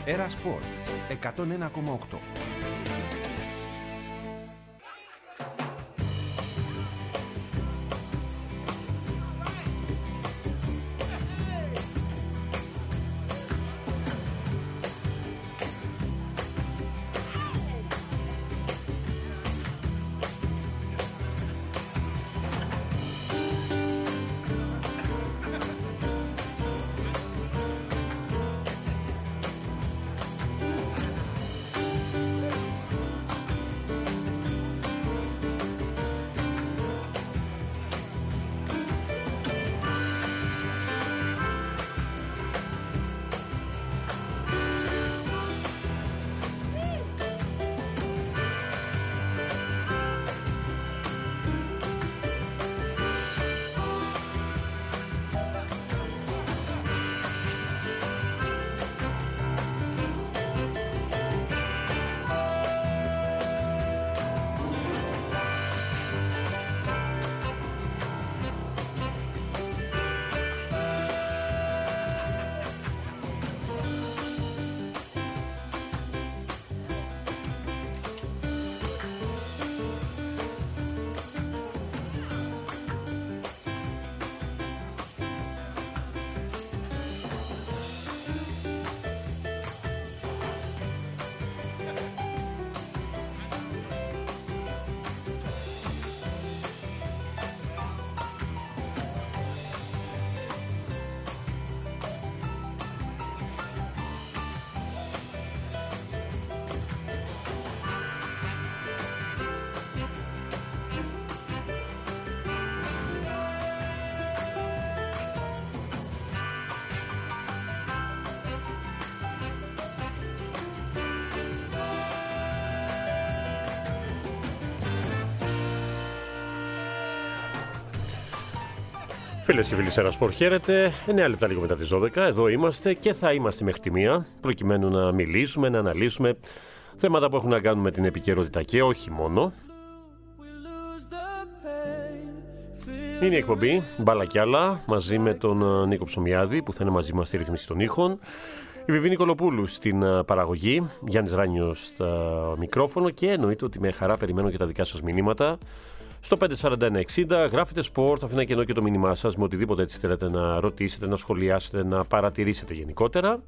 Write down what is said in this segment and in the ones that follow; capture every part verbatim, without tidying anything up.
Έρα Σπορ εκατόν ένα κόμμα οκτώ. Φίλες και φίλοι, Έρα Σπορ, χαίρετε. εννέα λεπτά λίγο μετά τις δώδεκα. Εδώ είμαστε και θα είμαστε μέχρι τη μία, προκειμένου να μιλήσουμε, να αναλύσουμε θέματα που έχουν να κάνουν με την επικαιρότητα και όχι μόνο. Είναι η εκπομπή Μπάλα κι άλλα, μαζί με τον Νίκο Ψωμιάδη, που θα είναι μαζί μας στη ρύθμιση των ήχων. Η Βιβή Νικολοπούλου στην παραγωγή, Γιάννης Ράνιος στα μικρόφωνο και εννοείται ότι με χαρά περιμένω και τα δικά σας μηνύματα. Στο πέντε σαράντα ένα εξήντα γράφετε σπορτ, αφήνω και ενώ και το μήνυμά σας με οτιδήποτε έτσι θέλετε να ρωτήσετε, να σχολιάσετε, να παρατηρήσετε γενικότερα.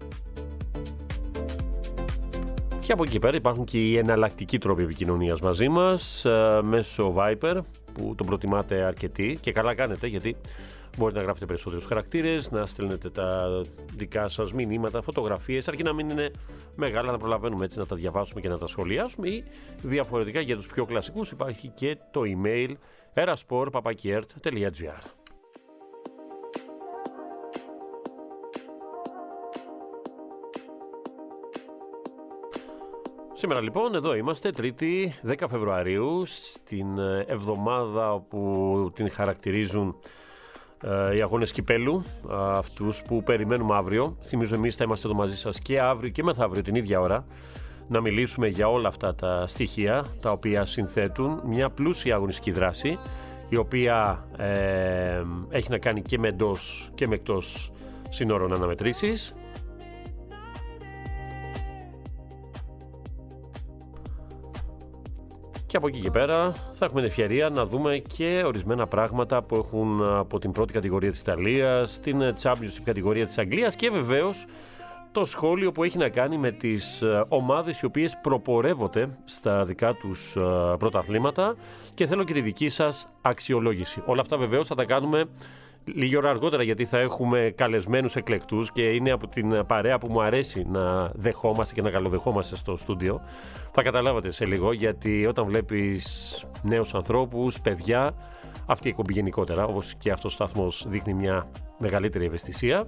Και από εκεί πέρα υπάρχουν και οι εναλλακτικοί τρόποι επικοινωνίας μαζί μας, μέσω Viber, που τον προτιμάτε αρκετοί και καλά κάνετε, γιατί μπορείτε να γράφετε περισσότερους χαρακτήρες, να στέλνετε τα δικά σας μηνύματα, φωτογραφίες, αρκεί να μην είναι μεγάλα, να προλαβαίνουμε έτσι να τα διαβάσουμε και να τα σχολιάσουμε, ή διαφορετικά για τους πιο κλασικούς υπάρχει και το email eraspor παπάκι ερτ τελεία τζι άρ. Σήμερα λοιπόν εδώ είμαστε, Τρίτη δέκα Φεβρουαρίου, στην εβδομάδα που την χαρακτηρίζουν οι αγώνες κυπέλου, αυτούς που περιμένουμε αύριο. Θυμίζω, εμείς θα είμαστε εδώ μαζί σας και αύριο και μεθαύριο την ίδια ώρα, να μιλήσουμε για όλα αυτά τα στοιχεία τα οποία συνθέτουν μια πλούσια αγωνιστική δράση, η οποία ε, έχει να κάνει και με εντός και με εκτός σύνορων αναμετρήσεις. Και από εκεί και πέρα θα έχουμε την ευκαιρία να δούμε και ορισμένα πράγματα που έχουν από την πρώτη κατηγορία της Ιταλίας, την Championship κατηγορία της Αγγλίας και βεβαίως το σχόλιο που έχει να κάνει με τις ομάδες οι οποίες προπορεύονται στα δικά τους πρωταθλήματα και θέλω και τη δική σας αξιολόγηση. Όλα αυτά βεβαίως θα τα κάνουμε λίγη ώρα αργότερα, γιατί θα έχουμε καλεσμένους εκλεκτούς και είναι από την παρέα που μου αρέσει να δεχόμαστε και να καλοδεχόμαστε στο στούντιο. Θα καταλάβατε σε λίγο, γιατί όταν βλέπεις νέους ανθρώπους, παιδιά, αυτή η εκπομπή γενικότερα, όπως και αυτός ο σταθμός, δείχνει μια μεγαλύτερη ευαισθησία.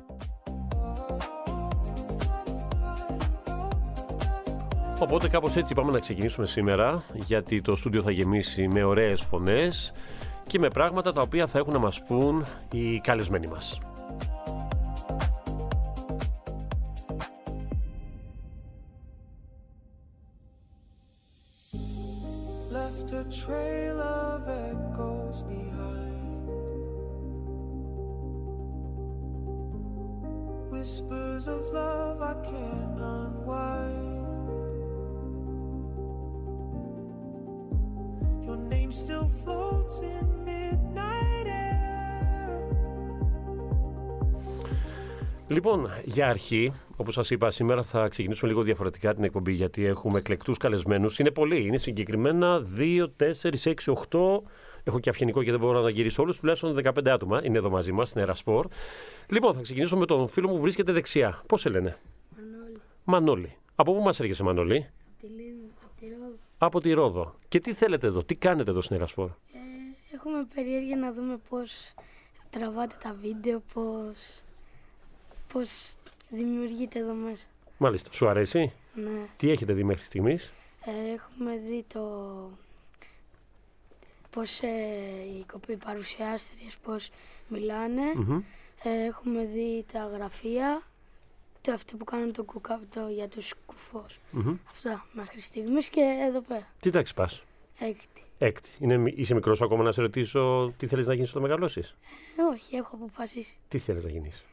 Οπότε κάπως έτσι πάμε να ξεκινήσουμε σήμερα, γιατί το στούντιο θα γεμίσει με ωραίες φωνές και με πράγματα τα οποία θα έχουν να μας πούν οι καλεσμένοι μας. Left a trail of echoes behind, with Whispers of love I can't unwind. Your name still floats in midnight air. Λοιπόν, για αρχή, όπως σας είπα, σήμερα θα ξεκινήσουμε λίγο διαφορετικά την εκπομπή, γιατί έχουμε εκλεκτούς καλεσμένους. Είναι πολλοί, είναι συγκεκριμένα δύο, τέσσερα, έξι, οκτώ. Έχω και αυγενικό και δεν μπορώ να γυρίσω όλους. Τουλάχιστον δεκαπέντε άτομα είναι εδώ μαζί μας στην Ερασπορ. Λοιπόν, θα ξεκινήσω με τον φίλο μου που βρίσκεται δεξιά. Πώς σε λένε? Μανώλη. Μανώλη. Από πού μας έρχεσαι, Μανώλη? Από τη, Λίνη, από τη Ρόδο. Από τη Ρόδο. Και τι θέλετε εδώ, τι κάνετε εδώ στην Ερασπορ? Ε, έχουμε περιέργεια να δούμε πώς τραβάτε τα βίντεο, πώς, πώς δημιουργείτε εδώ μέσα. Μάλιστα. Σου αρέσει? Ναι. Τι έχετε δει μέχρι στιγμής? Ε, έχουμε δει το πώς ε, οι κοποί παρουσιάστριες πώς μιλάνε. Mm-hmm. Ε, έχουμε δει τα γραφεία, το αυτό που κάνουν το κουκάπτο για τους κουφούς. Mm-hmm. Αυτά μέχρι στιγμής και εδώ πέρα. Τι τάξη πας? Έκτη. Έκτη. Είναι, είσαι μικρός ακόμα, να σε ρωτήσω τι θέλεις να γίνεις όταν μεγαλώσεις? Ε, όχι, έχω αποφασίσει. Τι θέλεις να γίνεις?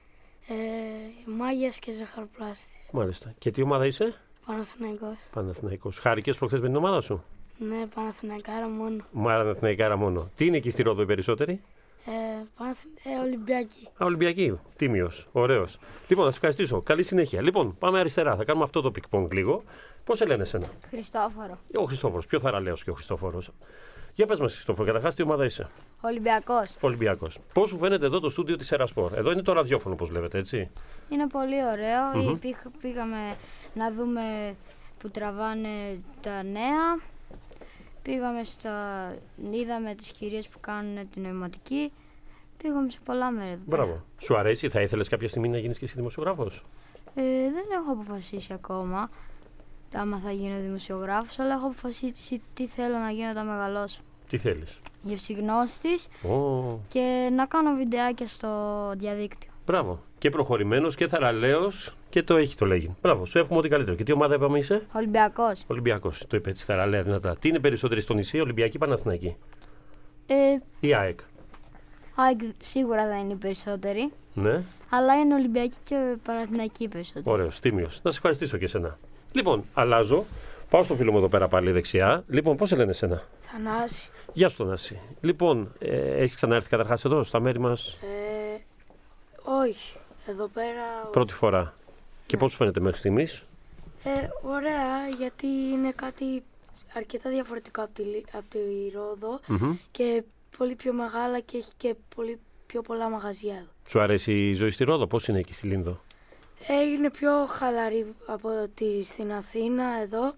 Ε, μάγειας και ζαχαροπλάστης. Μάλιστα. Και τι ομάδα είσαι? Παναθηναϊκός. Παναθηναϊκός. Χάρηκες προχθές με την ομάδα σου? Ναι, Παναθηναϊκάρα μόνο. Παναθηναϊκάρα μόνο. Τι είναι εκεί στη Ρόδο οι περισσότεροι? Ε, Παναθη... ε, Ολυμπιακή. Α, Ολυμπιακή. Τίμιος. Ωραίος. Λοιπόν, να σας ευχαριστήσω. Καλή συνέχεια. Λοιπόν, πάμε αριστερά. Θα κάνουμε αυτό το πικ-πονγκ λίγο. Πώς σε λένε εσένα? Χριστόφορο. Ο Χριστόφορος. Πιο θαραλέος και ο Χριστόφορος. Για πες μας, Χριστόφορο, καταρχάς τι ομάδα είσαι? Ολυμπιακός. Ολυμπιακός. Πώς σου φαίνεται εδώ το στούντιο της Ερασπορ? Εδώ είναι το ραδιόφωνο, όπως βλέπετε, έτσι. Είναι πολύ ωραίο. Mm-hmm. Πήγ- πήγαμε να δούμε που τραβάνε τα νέα. Πήγαμε στα... είδαμε τις κυρίες που κάνουν την νοηματική. Πήγαμε σε πολλά μέρη εδώ πέρα. Μπράβο. Σου αρέσει, θα ήθελες κάποια στιγμή να γίνεις και εσύ δημοσιογράφος? Ε, δεν έχω αποφασίσει ακόμα άμα θα γίνω δημοσιογράφος, αλλά έχω αποφασίσει τι θέλω να γίνω όταν μεγαλώσω. Τι θέλεις? Γευσηγνώστης Oh. και να κάνω βιντεάκια στο διαδίκτυο. Μπράβο. Και προχωρημένος και θαραλέος και το έχει το λέγει. Μπράβο. Σου εύχομαι ό,τι καλύτερο. Και τι ομάδα είπαμε είσαι? Ολυμπιακός. Ολυμπιακός. Το είπε έτσι θαραλέα δυνατά. Τι είναι περισσότεροι στο νησί, Ολυμπιακή ή Παναθηναϊκή? Ε, Ή ΑΕΚ? ΑΕΚ σίγουρα θα είναι οι περισσότεροι. Ναι. Αλλά είναι Ολυμπιακή και Παναθηναϊκή περισσότερο. Ωραίος, τίμιος. Να σε ευχαριστήσω και εσένα. Λοιπόν, αλλάζω. Πάω στο φίλο μου εδώ πέρα πάλι δεξιά. Λοιπόν, πώς σε λένε εσένα? Θανάση. Γεια σου, Θανάση. Λοιπόν, ε, έχεις ξαναέρθει καταρχάς εδώ, στα μέρη μας? Ε, όχι. Εδώ πέρα... Πρώτη φορά. Και πώς σου φαίνεται μέχρι στιγμής? Ε, ωραία, γιατί είναι κάτι αρκετά διαφορετικό από τη, Λι- από τη Ρόδο Mm-hmm. και πολύ πιο μεγάλα και έχει και πολύ πιο πολλά μαγαζιά εδώ. Σου αρέσει η ζωή στη Ρόδο, πώς είναι εκεί στη Λίνδο? Ε, είναι πιο χαλαρή από ότι στην Αθήνα εδώ,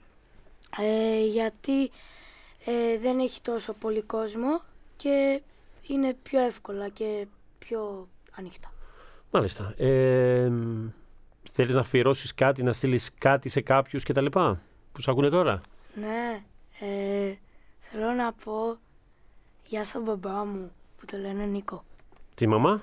ε, γιατί ε, δεν έχει τόσο πολύ κόσμο και είναι πιο εύκολα και πιο ανοιχτά. Μάλιστα. Ε, θέλεις να αφιερώσεις κάτι, να στείλεις κάτι σε κάποιους κτλ. Που σε ακούνε τώρα? Ναι, ε, θέλω να πω γεια στον μπαμπά μου που το λένε Νίκο. Τη μαμά?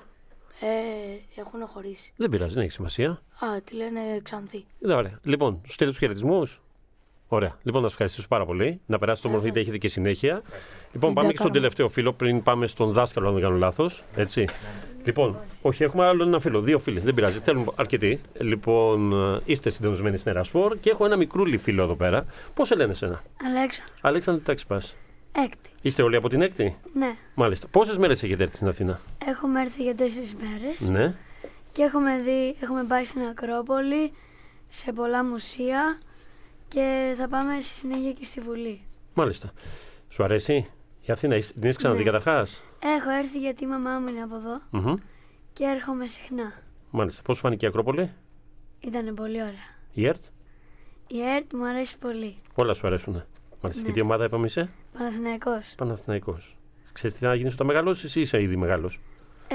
Ε, έχουν χωρίσει. Δεν πειράζει, δεν έχει σημασία. Α, τη λένε Ξανθή. Ε, ωραία. Λοιπόν, σου στέλνω τους χαιρετισμούς. Ωραία. Λοιπόν, να σας ευχαριστήσω πάρα πολύ. Να περάσετε όμορφα, είτε έχετε και συνέχεια. Λοιπόν, πάμε και στον τελευταίο φίλο πριν πάμε στον δάσκαλο, αν δεν κάνω λάθος. Έτσι. Λοιπόν, όχι, έχουμε άλλο ένα φίλο. Δύο φίλοι. Δεν πειράζει. Θέλουμε αρκετοί. Λοιπόν, είστε συντονισμένοι στην Ερασπορ και έχω ένα μικρούλι φίλο εδώ πέρα. Πώς σε λένε εσένα? Αλέξανδρο. Αλέξανδρο, τι τάξη πας? Έκτη. Είστε όλοι από την έκτη? Ναι. Μάλιστα. Πόσες μέρες έχετε έρθει στην Αθήνα? Έχουμε έρθει για τέσσερις μέρες Ναι. και έχουμε, δει, έχουμε πάει στην Ακρόπολη, σε πολλά μουσεία και θα πάμε στη συνέχεια και στη Βουλή. Μάλιστα. Σου αρέσει η Αθήνα? Είσαι- Την έχεις ξαναδεί Ναι. καταρχάς? Έχω έρθει γιατί η μαμά μου είναι από εδώ Μμμ. και έρχομαι συχνά. Μάλιστα. Πώς σου φάνηκε η Ακρόπολη? Ήταν πολύ ωραία. Η ΕΡΤ? Η ΕΡΤ μου αρέσει πολύ. Όλα σου αρέσουν. Μάλιστα. Ναι. Και τι ομάδα είπαμε είσαι? Παναθηναϊκός. Παναθηναϊκός. Ξέρεις τι θα γίνεις όταν μεγαλώσεις ή είσαι ήδη μεγάλος? Ε,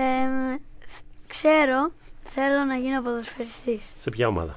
ξέρω, θέλω να γίνω ποδοσφαιριστής. Σε ποια ομάδα?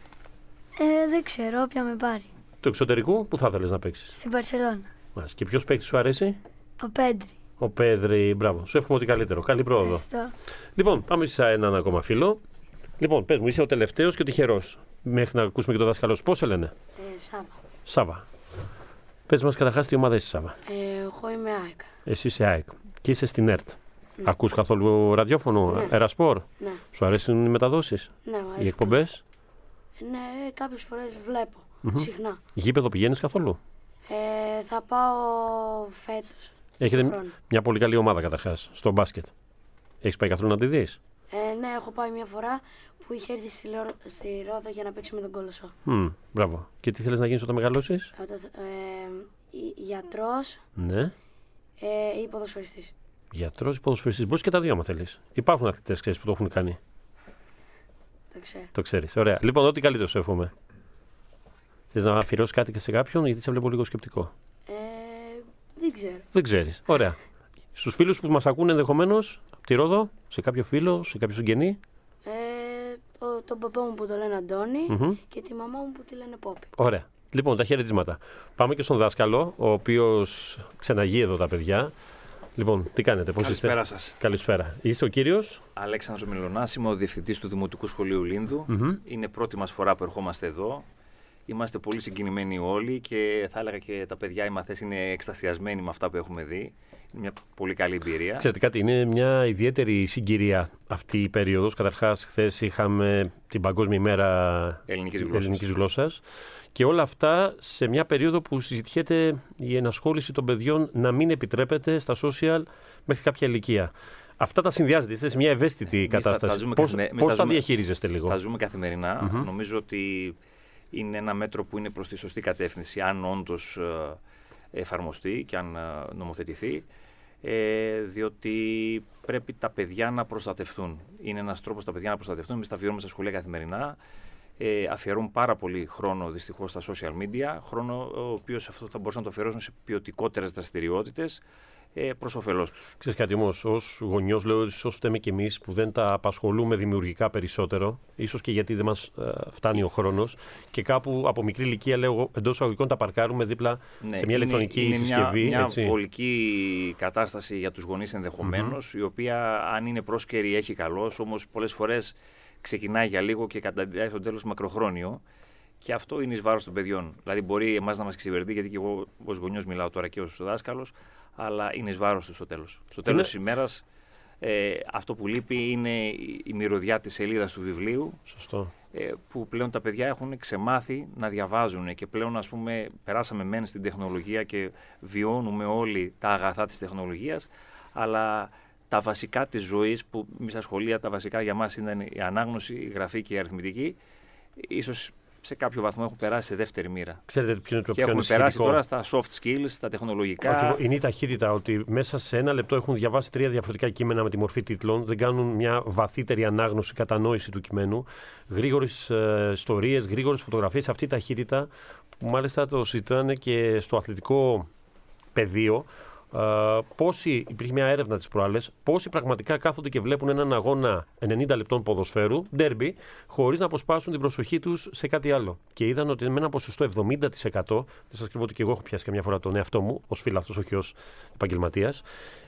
Ε, δεν ξέρω, όποια με πάρει. Του εξωτερικού, πού θα ήθελες να παίξεις? Στην Μπαρσελόνα. Μάλιστα. Και ποιος παίκτης σου αρέσει? Ο Πέντρη. Ο Πέδρη. Μπράβο. Σου εύχομαι ό,τι καλύτερο. Καλή πρόοδο. Ευχαριστώ. Λοιπόν, πάμε σε έναν ακόμα φίλο. Λοιπόν, πες μου, είσαι ο τελευταίος και ο τυχερός. Μέχρι να ακούσουμε και τον δάσκαλο σου. Πώς σε λένε? Ε, Σάβα. Σάβα. Πες μας καταρχάς τι ομάδα είσαι, Σάβα. Ε, εγώ είμαι ΑΕΚ. Εσύ είσαι ΑΕΚ και είσαι στην ΕΡΤ. Ναι. Ακούς καθόλου ραδιόφωνο, Ναι. Ερασπορ? Ναι, Σου αρέσουν οι μεταδόσεις, ναι, μου οι αρέσει. εκπομπές? Ναι, κάποιες φορές βλέπω, Μμμ. συχνά. Γήπεδο πηγαίνεις καθόλου? Ε, θα πάω φέτος. Έχετε του χρόνου. μια πολύ καλή ομάδα καταρχάς στο μπάσκετ. Έχεις πάει καθόλου να τη δεις? Ε, ναι, έχω πάει μια φορά που είχε έρθει στη, Λο... στη Ρόδο για να παίξει με τον Κολοσσό. Μμ, μπράβο. Και τι θέλεις να γίνεις όταν μεγαλώσεις? Ε, το- ε, ι- γιατρός Ναι. ε, ή ποδοσφαιριστής. Γιατρός ή ποδοσφαιριστής. Μπορείς και τα δύο άμα θέλεις. Υπάρχουν αθλητές, ξέρεις, που το έχουν κάνει. Το ξέρω. Το ξέρεις. Ωραία. Λοιπόν, ό,τι καλύτερο σου εύχομαι. Θες να αφιερώσεις κάτι και σε κάποιον, γιατί σε βλέπω λίγο σκεπτικό? Ε, δεν ξέρω. Δεν ξέρεις. Ωραία. Στους φίλους που μας ακούνε ενδεχομένως από τη Ρόδο, σε κάποιο φίλο, σε κάποιο συγγενή. Ε, το, τον παπά μου που το λένε Αντώνη Μμμ. και τη μαμά μου που τη λένε Πόπη. Ωραία. Λοιπόν, τα χαιρετίσματα. Πάμε και στον δάσκαλο, ο οποίος ξεναγεί εδώ τα παιδιά. Λοιπόν, τι κάνετε, πώς είστε? Καλησπέρα σας. Καλησπέρα. Είστε ο κύριος? Αλέξανδρος Μιλωνάς, είμαι ο διευθυντής του Δημοτικού Σχολείου Λίνδου. Μμμ. Είναι πρώτη μας φορά που ερχόμαστε εδώ. Είμαστε πολύ συγκινημένοι όλοι και θα έλεγα και τα παιδιά, οι μαθές είναι εκστασιασμένοι με αυτά που έχουμε δει. Είναι μια πολύ καλή εμπειρία. Ξέρετε κάτι, είναι μια ιδιαίτερη συγκυρία αυτή η περίοδος. Καταρχάς, χθες είχαμε την Παγκόσμια ημέρα Ελληνικής γλώσσας. ελληνικής γλώσσας. Και όλα αυτά σε μια περίοδο που συζητιέται η ενασχόληση των παιδιών να μην επιτρέπεται στα social μέχρι κάποια ηλικία. Αυτά τα συνδυάζετε, είστε σε μια ευαίσθητη Εμείς τα- κατάσταση. τα ζούμε Πώς, καθημε- εμείς πώς τα τα ζούμε- διαχειρίζεστε λίγο? Τα ζούμε καθημερινά. Μμμ. Νομίζω ότι είναι ένα μέτρο που είναι προς τη σωστή κατεύθυνση, αν όντως ε, εφαρμοστεί και αν ε, νομοθετηθεί. Ε, διότι πρέπει τα παιδιά να προστατευτούν. Είναι ένας τρόπος τα παιδιά να προστατευτούν. Εμείς τα βιώνουμε στα σχολεία καθημερινά. Ε, αφιερούν πάρα πολύ χρόνο δυστυχώς στα social media. Χρόνο ο οποίος αυτό θα μπορούσαν να το αφιερώσουν σε ποιοτικότερες δραστηριότητες ε, προς όφελός τους. Ξέρεις κάτι όμως, ως γονιός λέω ίσως φταίμε και εμείς που δεν τα απασχολούμε δημιουργικά περισσότερο, ίσως και γιατί δεν μας ε, φτάνει ο χρόνος και κάπου από μικρή ηλικία λέω εγώ, εντός εισαγωγικών τα παρκάρουμε δίπλα Ναι, σε μια είναι- ηλεκτρονική είναι συσκευή. Μια, μια έτσι. βολική κατάσταση για τους γονείς ενδεχομένως, η οποία αν είναι πρόσκαιρη έχει καλώς, όμως πολλές φορές ξεκινάει για λίγο και καταντιάει στο τέλος μακροχρόνιο. Και αυτό είναι εις βάρος των παιδιών. Δηλαδή, μπορεί εμάς να μας εξυπηρετεί, γιατί και εγώ ως γονιός μιλάω τώρα και ως δάσκαλος, αλλά είναι εις βάρος του στο τέλος. Στο τέλος της ημέρας, ε, αυτό που λείπει είναι η, η μυρωδιά της σελίδας του βιβλίου, Σωστό. ε, που πλέον τα παιδιά έχουν ξεμάθει να διαβάζουν και πλέον, ας πούμε, περάσαμε μεν στην τεχνολογία και βιώνουμε όλοι τα αγαθά της τεχνολογίας, αλλά τα βασικά της ζωής, που εμείς στα σχολεία τα βασικά για μας ήταν η ανάγνωση, η γραφή και η αριθμητική, ίσως σε κάποιο βαθμό έχουν περάσει σε δεύτερη μοίρα. Ξέρετε ποιο είναι το Και πιο έχουμε περάσει ανησυχητικό? τώρα στα soft skills, στα τεχνολογικά. Ακριβώς. Είναι η ταχύτητα ότι μέσα σε ένα λεπτό έχουν διαβάσει τρία διαφορετικά κείμενα με τη μορφή τίτλων, δεν κάνουν μια βαθύτερη ανάγνωση, κατανόηση του κειμένου, γρήγορες ε, ιστορίες, γρήγορες φωτογραφίες. Αυτή η ταχύτητα που μάλιστα το συζητάνε και στο αθλητικό πεδίο. Uh, πόσοι, υπήρχε μια έρευνα τις προάλλες, πόσοι πραγματικά κάθονται και βλέπουν έναν αγώνα ενενήντα λεπτών ποδοσφαίρου, ντέρμπι, χωρίς να αποσπάσουν την προσοχή τους σε κάτι άλλο. Και είδαν ότι με ένα ποσοστό εβδομήντα τοις εκατό, δεν σας κρύβω ότι και εγώ έχω πιάσει καμιά φορά τον εαυτό μου, ως φίλαθλος, όχι ως επαγγελματίας,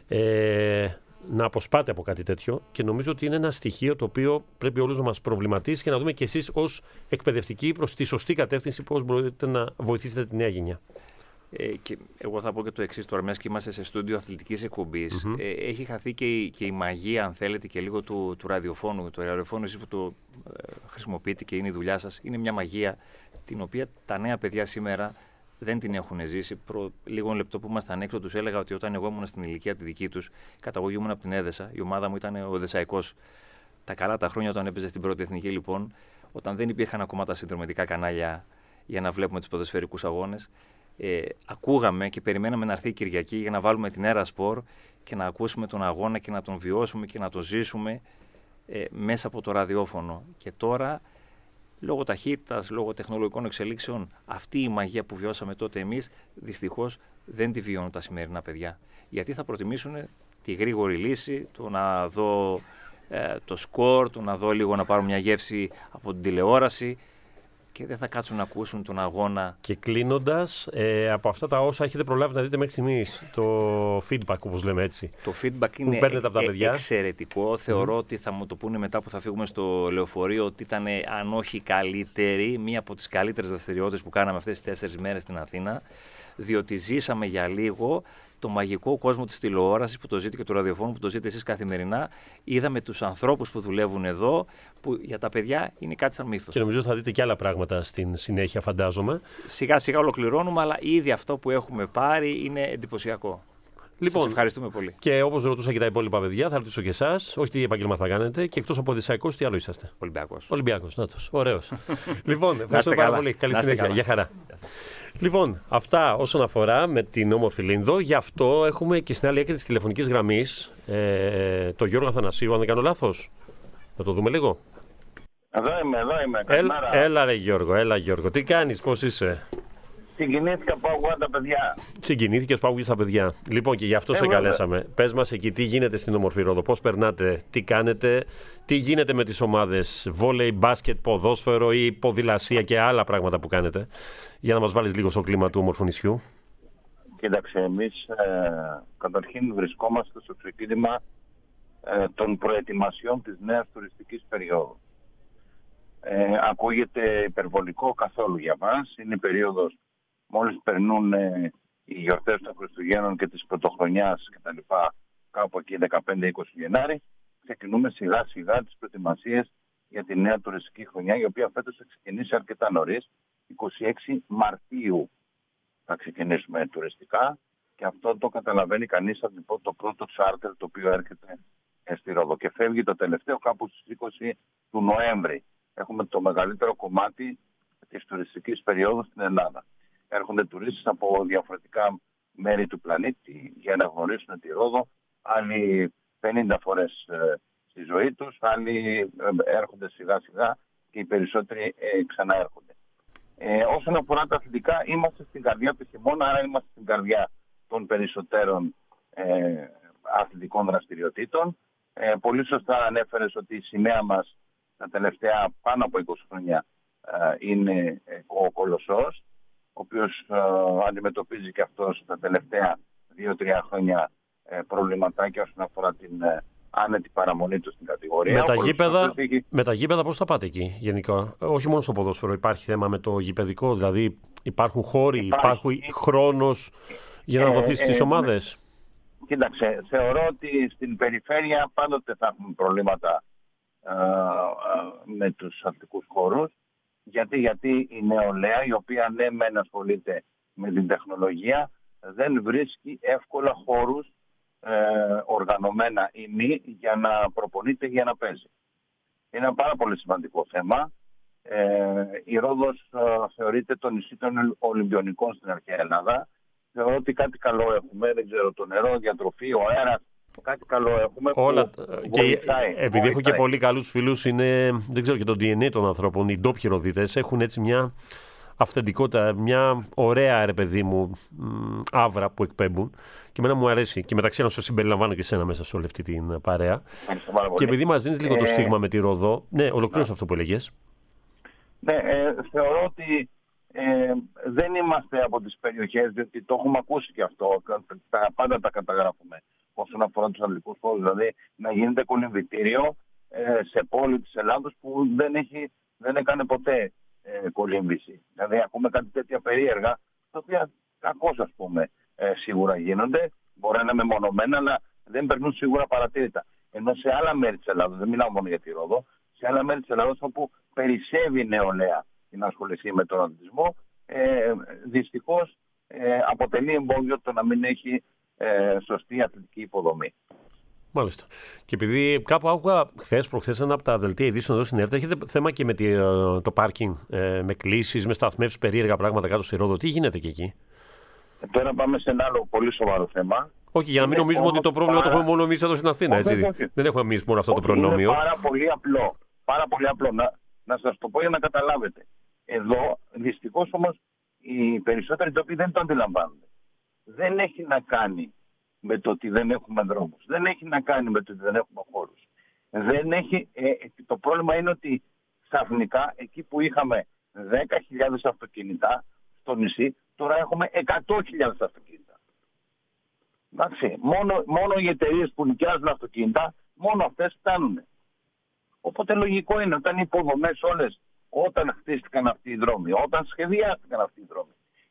ε, να αποσπάτε από κάτι τέτοιο και νομίζω ότι είναι ένα στοιχείο το οποίο πρέπει όλους να μας προβληματίσει και να δούμε και εσείς ως εκπαιδευτικοί προς τη σωστή κατεύθυνση πώς μπορείτε να βοηθήσετε τη νέα γενιά. Ε, και εγώ θα πω και το εξής τώρα, μιας και είμαστε σε στούντιο αθλητικής εκπομπής. Mm-hmm. Ε, έχει χαθεί και η, και η μαγεία, αν θέλετε, και λίγο του, του ραδιοφώνου. Το ραδιοφώνου, εσείς που το ε, χρησιμοποιείτε και είναι η δουλειά σας, είναι μια μαγεία την οποία τα νέα παιδιά σήμερα δεν την έχουν ζήσει. Προ λίγο λεπτό που ήμασταν έξω, τους έλεγα ότι όταν εγώ ήμουν στην ηλικία τη δική τους, καταγωγή ήμουν από την Έδεσα, η ομάδα μου ήταν ο Δεσσαϊκός. Τα καλά τα χρόνια όταν έπαιζε στην πρώτη εθνική, λοιπόν, όταν δεν υπήρχαν ακόμα τα συνδρομητικά κανάλια για να βλέπουμε τους ποδοσφαιρικούς αγώνες. Ε, ακούγαμε και περιμέναμε να έρθει η Κυριακή για να βάλουμε την Έρα Σπορ και να ακούσουμε τον αγώνα και να τον βιώσουμε και να τον ζήσουμε ε, μέσα από το ραδιόφωνο. Και τώρα, λόγω ταχύτητας, λόγω τεχνολογικών εξελίξεων, αυτή η μαγεία που βιώσαμε τότε εμείς, δυστυχώς δεν τη βιώνουν τα σημερινά παιδιά. Γιατί θα προτιμήσουν τη γρήγορη λύση, το να δω ε, το σκορ, το να δω λίγο να πάρω μια γεύση από την τηλεόραση, και δεν θα κάτσουν να ακούσουν τον αγώνα. Και κλείνοντας, ε, από αυτά τα όσα έχετε προλάβει να δείτε μέχρι στιγμής, το feedback, όπως λέμε έτσι. Το feedback είναι παίρνετε από τα ε, παιδιά. εξαιρετικό. Θεωρώ ότι θα μου το πούνε μετά που θα φύγουμε στο λεωφορείο ότι ήταν, αν όχι καλύτερη, μία από τις καλύτερες δραστηριότητες που κάναμε αυτές τις τέσσερις μέρες στην Αθήνα. διότι ζήσαμε για λίγο το μαγικό κόσμο της τηλεόρασης που το ζείτε και του ραδιοφώνου που το ζείτε εσείς καθημερινά. Είδαμε τους ανθρώπους που δουλεύουν εδώ, που για τα παιδιά είναι κάτι σαν μύθος. Και νομίζω θα δείτε και άλλα πράγματα στην συνέχεια, φαντάζομαι. Σιγά σιγά ολοκληρώνουμε, αλλά ήδη αυτό που έχουμε πάρει είναι εντυπωσιακό. Λοιπόν, σας ευχαριστούμε πολύ. Και όπως ρωτούσα και τα υπόλοιπα παιδιά, θα ρωτήσω και εσάς, όχι τι επάγγελμα θα κάνετε, και εκτός από Οδυσσαϊκός, τι άλλο είσαστε? Ολυμπιακός. Ολυμπιακός, νάτος. Ωραίος. Λοιπόν, ευχαριστώ πάρα πολύ. Καλή συνέχεια. Γεια χαρά. Λοιπόν, αυτά όσον αφορά με την όμορφη Λίνδο. Γι' αυτό έχουμε και στην άλλη άκρη της τηλεφωνικής γραμμής ε, το Γιώργο Αθανασίου, αν δεν κάνω λάθος. Θα το δούμε λίγο. Εδώ είμαι, εδώ είμαι. Έλα, έλα ρε Γιώργο, έλα Γιώργο. Τι κάνεις, πώς είσαι? Συγκινήθηκα που άκουγα τα παιδιά. Συγκινήθηκες που άκουγες τα παιδιά. Λοιπόν, και γι' αυτό ε, σε καλέσαμε. Πες μας εκεί τι γίνεται στην όμορφη Ρόδο, πώς περνάτε, τι κάνετε, τι γίνεται με τις ομάδες βόλεϊ, μπάσκετ, ποδόσφαιρο ή ποδηλασία και άλλα πράγματα που κάνετε, για να μας βάλεις λίγο στο κλίμα του όμορφου νησιού. Κοίταξε, εμείς ε, καταρχήν βρισκόμαστε στο ξεκίνημα ε, των προετοιμασιών της νέας τουριστικής περίοδου. Ε, ακούγεται υπερβολικό καθόλου για μας. Είναι η περίοδος μόλις περνούν ε, οι γιορτές των Χριστουγέννων και της Πρωτοχρονιάς και τα λοιπά, κάπου εκεί δεκαπέντε είκοσι Γενάρη, ξεκινούμε σιγά σιγά τις προετοιμασίες για τη νέα τουριστική χρονιά, η οποία φέτος θα ξεκινήσει αρκετά νωρίς. είκοσι έξι Μαρτίου θα ξεκινήσουμε τουριστικά, και αυτό το καταλαβαίνει κανείς από το πρώτο τσάρτερ το οποίο έρχεται στη Ρόδο και φεύγει το τελευταίο κάπου στις είκοσι του Νοέμβρη. Έχουμε το μεγαλύτερο κομμάτι της τουριστικής περίοδου στην Ελλάδα. Έρχονται τουρίστες από διαφορετικά μέρη του πλανήτη για να γνωρίσουν τη Ρόδο, άλλοι πενήντα φορές ε, στη ζωή τους, άλλοι ε, έρχονται σιγά σιγά και οι περισσότεροι ε, ξαναέρχονται. Ε, όσον αφορά τα αθλητικά, είμαστε στην καρδιά του χειμώνα, άρα είμαστε στην καρδιά των περισσότερων ε, αθλητικών δραστηριοτήτων. Ε, πολύ σωστά ανέφερες ότι η σημαία μας τα τελευταία πάνω από είκοσι χρόνια ε, είναι ο Κολοσσός, ο οποίος ε, αντιμετωπίζει και αυτός τα τελευταία δύο τρία χρόνια ε, προβληματάκια όσον αφορά την ε, άνετη παραμονή του στην κατηγορία. Με τα, γήπεδα, έχει... με τα γήπεδα πώς θα πάτε εκεί γενικά? Όχι μόνο στο ποδόσφαιρο, υπάρχει θέμα με το γηπεδικό, δηλαδή υπάρχουν χώροι, υπάρχει, υπάρχει χρόνος για να ε, δοθεί στις ε, ομάδες. Ε, κοίταξε, θεωρώ ότι στην περιφέρεια πάντοτε θα έχουμε προβλήματα ε, ε, με τους αθλητικούς χώρους. Γιατί, γιατί η νεολαία, η οποία ναι μεν ασχολείται με την τεχνολογία, δεν βρίσκει εύκολα χώρους ε, οργανωμένα ή μη για να προπονείται, για να παίζει. Είναι ένα πάρα πολύ σημαντικό θέμα. Ε, η Ρόδος ε, θεωρείται το νησί των Ολυμπιονικών στην αρχαία Ελλάδα. Θεωρώ ότι κάτι καλό έχουμε, δεν ξέρω, το νερό, διατροφή, ο αέρας, κάτι καλό έχουμε. Όλα. Που και βοηθάει, επειδή βοηθάει. έχω και πολύ καλούς φίλους, είναι, δεν ξέρω, και το ντι εν έι των ανθρώπων, οι ντόπιοι ροδίτες έχουν έτσι μια αυθεντικότητα, μια ωραία, ρε παιδί μου, άβρα που εκπέμπουν, και εμένα μου αρέσει, και μεταξύ άλλων σε συμπεριλαμβάνω και εσένα μέσα σε όλη αυτή την παρέα. Και επειδή μας δίνεις λίγο ε... το στίγμα με τη Ρόδο, ναι, ολοκλήρωσε αυτό που έλεγες. Ναι, ε, θεωρώ ότι ε, δεν είμαστε από τις περιοχές, διότι το έχουμε ακούσει και αυτό, τα, πάντα τα καταγράφουμε όσον αφορά τους αθλητικούς χώρους, δηλαδή να γίνεται κολυμβητήριο ε, σε πόλη της Ελλάδος που δεν, έχει, δεν έκανε ποτέ ε, κολύμβηση. Δηλαδή ακούμε κάτι τέτοια περίεργα, τα οποία κακώς, ας πούμε, ε, σίγουρα γίνονται, μπορεί να είναι μεμονωμένα, αλλά δεν περνούν σίγουρα παρατήρητα. Ενώ σε άλλα μέρη της Ελλάδος, δεν μιλάω μόνο για τη Ρόδο, σε άλλα μέρη της Ελλάδος όπου περισσεύει η νεολαία την ασχοληθεί με τον αθλητισμό, ε, δυστυχώς ε, αποτελεί εμπόδιο το να μην έχει ε, σωστή αθλητική υποδομή. Μάλιστα. Και επειδή κάπου άκουγα χθες, προχθές, ένα από τα δελτία ειδήσεων εδώ στην ΕΡΤ, έχετε θέμα και με τη, το πάρκινγκ, ε, με κλήσεις, με σταθμεύσεις, περίεργα πράγματα κάτω στη Ρόδο. Τι γίνεται και εκεί? Ε, τώρα πάμε σε ένα άλλο πολύ σοβαρό θέμα. Όχι, για να μην νομίζουμε ότι το πρόβλημα πάρα... το έχουμε μόνο εμείς εδώ στην Αθήνα. Έτσι. Όχι, όχι. Δεν έχουμε εμείς μόνο αυτό όχι, το προνόμιο. Είναι πάρα πολύ απλό. Πάρα πολύ απλό. Να, να σας το πω για να καταλάβετε. Εδώ, δυστυχώς όμως, οι περισσότεροι τοποί δεν το αντιλαμβάνονται. Δεν έχει να κάνει με το ότι δεν έχουμε δρόμους. Δεν έχει να κάνει με το ότι δεν έχουμε χώρους. Δεν έχει, ε, το πρόβλημα είναι ότι ξαφνικά εκεί που είχαμε δέκα χιλιάδες αυτοκίνητα στο νησί, τώρα έχουμε εκατό χιλιάδες αυτοκίνητα. Εντάξει, μόνο, μόνο οι εταιρείες που νοικιάζουν αυτοκίνητα, μόνο αυτές φτάνουν. Οπότε λογικό είναι όταν οι υποδομές όλες, όταν χτίστηκαν αυτοί οι δρόμοι, όταν σχεδιάστηκαν αυτοί οι δρόμοι,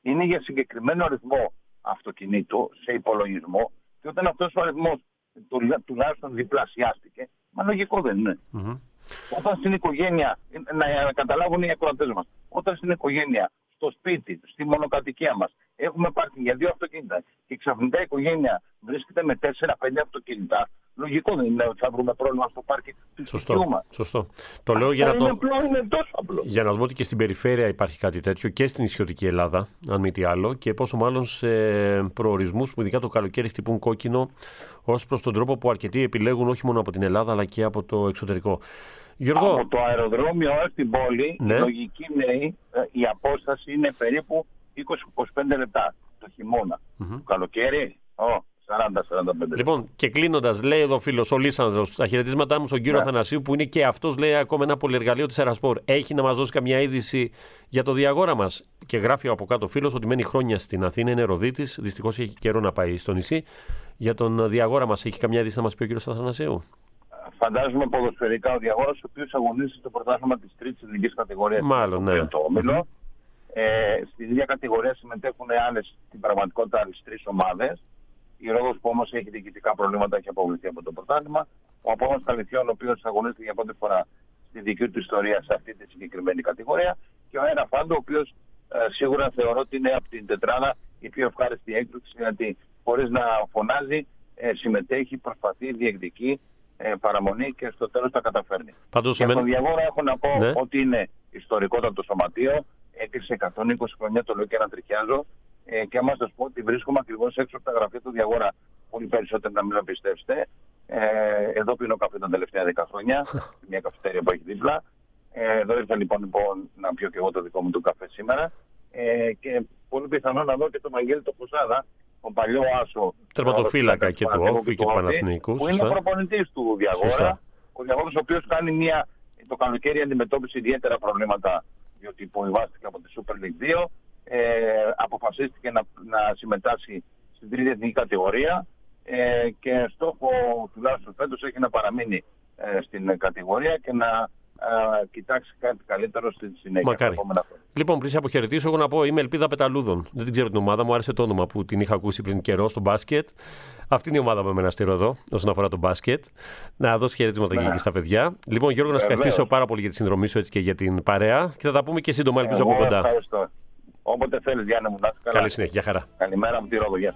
είναι για συγκεκριμένο αριθμό αυτοκινήτου σε υπολογισμό, και όταν αυτός ο αριθμός τουλάχιστον διπλασιάστηκε, μα λογικό δεν είναι. Mm-hmm. Όταν στην οικογένεια, να καταλάβουν οι ακροατές μας, όταν στην οικογένεια, στο σπίτι, στη μονοκατοικία μας, έχουμε πάρκινγκ για δύο αυτοκίνητα και ξαφνικά η οικογένεια βρίσκεται με τέσσερα πέντε αυτοκίνητα, λογικό δεν είναι ότι θα βρούμε πρόβλημα στο πάρκινγκ του σπιτιού μας. Σωστό. Το λέω για να, το... απλό, είναι τόσο απλό. για να δούμε ότι και στην περιφέρεια υπάρχει κάτι τέτοιο και στην νησιωτική Ελλάδα, αν μη τι άλλο, και πόσο μάλλον σε προορισμούς που ειδικά το καλοκαίρι χτυπούν κόκκινο ως προς τον τρόπο που αρκετοί επιλέγουν όχι μόνο από την Ελλάδα αλλά και από το εξωτερικό. Γιώργο... Από το αεροδρόμιο έως την πόλη, ναι. Η λογική λέει η απόσταση είναι περίπου είκοσι με είκοσι πέντε λεπτά το χειμώνα. Mm-hmm. Το καλοκαίρι, oh, σαράντα με σαράντα πέντε. Λοιπόν, και κλείνοντας, λέει εδώ ο φίλος ο Λίσανδρος, τα χαιρετίσματά μου στον κύριο ναι. Αθανασίου, που είναι και αυτός, λέει, ακόμα ένα πολυεργαλείο της Ερασπορ. Έχει να μας δώσει καμιά είδηση για το Διαγόρα μας? Και γράφει από κάτω ο φίλος ότι μένει χρόνια στην Αθήνα, είναι Ροδίτης, δυστυχώς έχει καιρό να πάει στο νησί. Για τον Διαγόρα μας έχει καμιά είδηση να μας πει ο κύριος Αθανασίου? Φαντάζομαι ποδοσφαιρικά ο Διαγόρας, ο οποίος αγωνίζεται στο πρωτάθλημα της τρίτης ελληνικής κατηγορίας. Μάλλον, ναι. Το όμιλο. Mm-hmm. Ε, στην ίδια κατηγορία συμμετέχουν άλλες, στην πραγματικότητα, άλλες τρεις ομάδες. Η Ρόδος που όμως έχει διοικητικά προβλήματα, έχει αποβληθεί από το πρωτάθλημα. Ο Απόλλωνας Καλυθιών, ο οποίος αγωνίζεται για πρώτη φορά στη δική του ιστορία σε αυτή τη συγκεκριμένη κατηγορία. Και ο Ένα Φάντο, ο οποίος ε, σίγουρα θεωρώ ότι είναι από την τετράδα η πιο ευχάριστη έκπληξη, γιατί χωρίς να φωνάζει ε, συμμετέχει, προσπαθεί, διεκδικεί ε, παραμονή και στο τέλος τα καταφέρνει. Πάντως, για εμένα... τον Διαγόρα έχω να πω ναι. ότι είναι ιστορικότατο σωματείο. Έκλεισε εκατόν είκοσι χρόνια, το λέω και να τριχιάζω. Ε, και άμα σας πω ότι βρίσκομαι ακριβώς έξω από τα γραφεία του Διαγόρα, πολύ περισσότερο να μην με πιστέψετε. Ε, εδώ πίνω καφέ τα τελευταία δέκα χρόνια, μια καφετέρια που έχει δίπλα. Ε, εδώ ήρθα λοιπόν, λοιπόν να πιω και εγώ το δικό μου του καφέ σήμερα. Ε, και πολύ πιθανό να δω και τον Βαγγέλη το Ποσάδα, τον παλιό άσο. Τερματοφύλακα και του Όφη και του Παναθηναϊκού. Που είναι προπονητής του Διαγόρα. Σωστά. Ο Διαγόρας, ο οποίος κάνει μια, το καλοκαίρι αντιμετώπισε ιδιαίτερα προβλήματα, διότι υποϊβάστηκε από τη Super League δύο. Ε, αποφασίστηκε να, να συμμετάσχει στην τρίτη εθνική κατηγορία ε, και στόχο τουλάχιστον φέτος έχει να παραμείνει ε, στην κατηγορία και να ε, κοιτάξει κάτι καλύτερο στη συνέχεια. Μακάρι. Λοιπόν, πριν σε αποχαιρετήσω, εγώ να πω είμαι Ελπίδα Πεταλούδων. Δεν την ξέρω την ομάδα, μου άρεσε το όνομα που την είχα ακούσει πριν καιρό στο μπάσκετ. Αυτή είναι η ομάδα με εμένα στη Ροδό όσον αφορά το μπάσκετ. Να δώσει χαιρετίσματα ναι. και στα παιδιά. Λοιπόν, Γιώργο, να σε ευχαριστήσω πάρα πολύ για τη συνδρομή σου έτσι και για την παρέα και θα τα πούμε και σύντομα, ελπίζω από κοντά. Ευχαριστώ. Όποτε θέλεις, Γιάννη μου, να είσαι καλά. Καλή συνέχεια, χαρά. Καλημέρα από τη Ρόδο, γεια.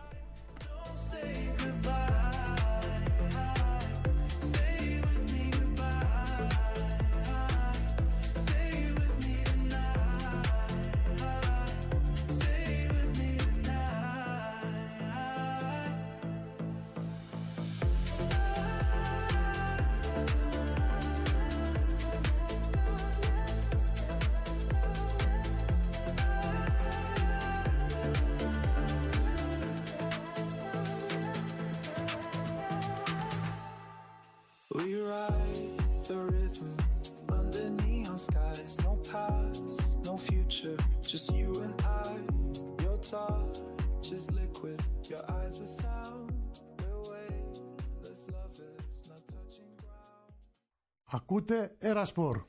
We ride the rhythm under neon skies. No past, no future, just you and I. Your touch is liquid, your eyes are sound. We're weightless lovers, not touching ground. Ακούτε Ερασπορ.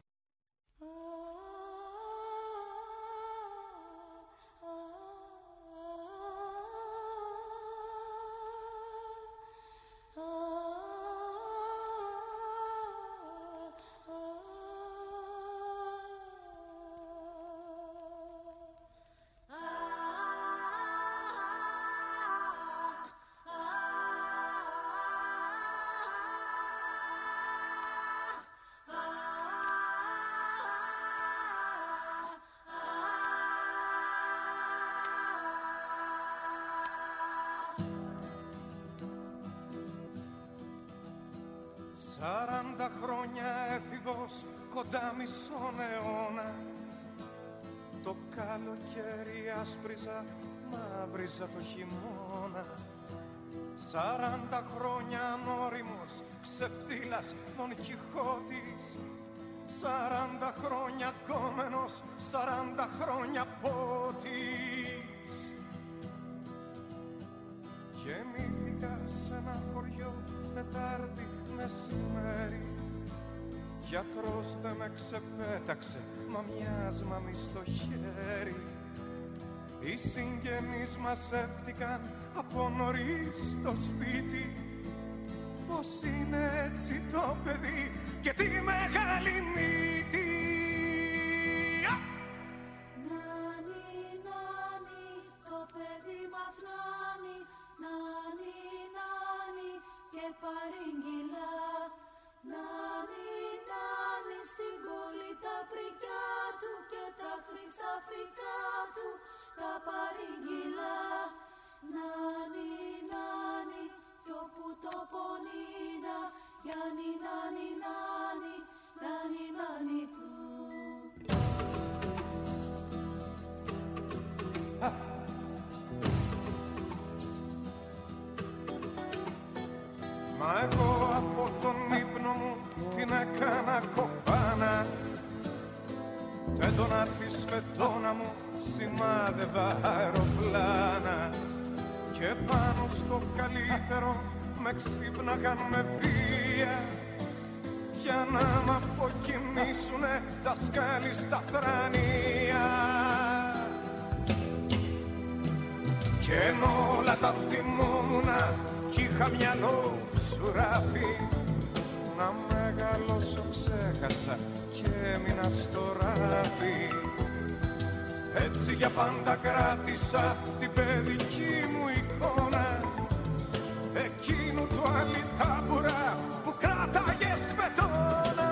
Σαράντα χρόνια έφηβος, κοντά μισόν αιώνα. Το καλοκαίρι άσπριζα, μαύριζα το χειμώνα. Σαράντα χρόνια ανώριμος, ξεφτύλας Δον Κιχώτης. Σαράντα χρόνια κόμενος, σαράντα χρόνια πότης. Γεννήθηκα σε ένα χωριό Τετάρτη μεσημέρι. Γιατρός δε με ξεπέταξε, μα μοιάς μαμί στο χέρι. Οι συγγενείς μαζεύτηκαν από νωρίς στο σπίτι. Πως είναι έτσι το παιδί και τη μεγάλη μύτη. Νάνι, νάνι, το παιδί μας νάνι, νάνι, νάνι και παρήγγυλα. Νάνι, νάνι, στην πόλη τα πρικιά του και τα χρυσαφικά του τα παρήγγυλα. Νάνι, νάνι, κι όπου το πονίνα, Γιάννη, νάνι, νάνι, νάνι, νάνι του. Μα εγώ από τον ύπνο μου την έκανα κοπάνα. Τ' έντονα της φετώνα μου σημάδευα αεροπλάνα. Και πάνω στο καλύτερο με ξύπναγαν με βία, για να μ' αποκοιμήσουνε τα σκάλι στα θρανία. Κι ενώ όλα τα θυμόμουνα κι είχα μυαλό σουράφι, να μεγαλώσω ξέχασα και έμεινα στο ράφι. Έτσι για πάντα κράτησα την παιδική μου εικόνα, εκείνου του αλυτάμπουρα που κράταγε σπετώνα.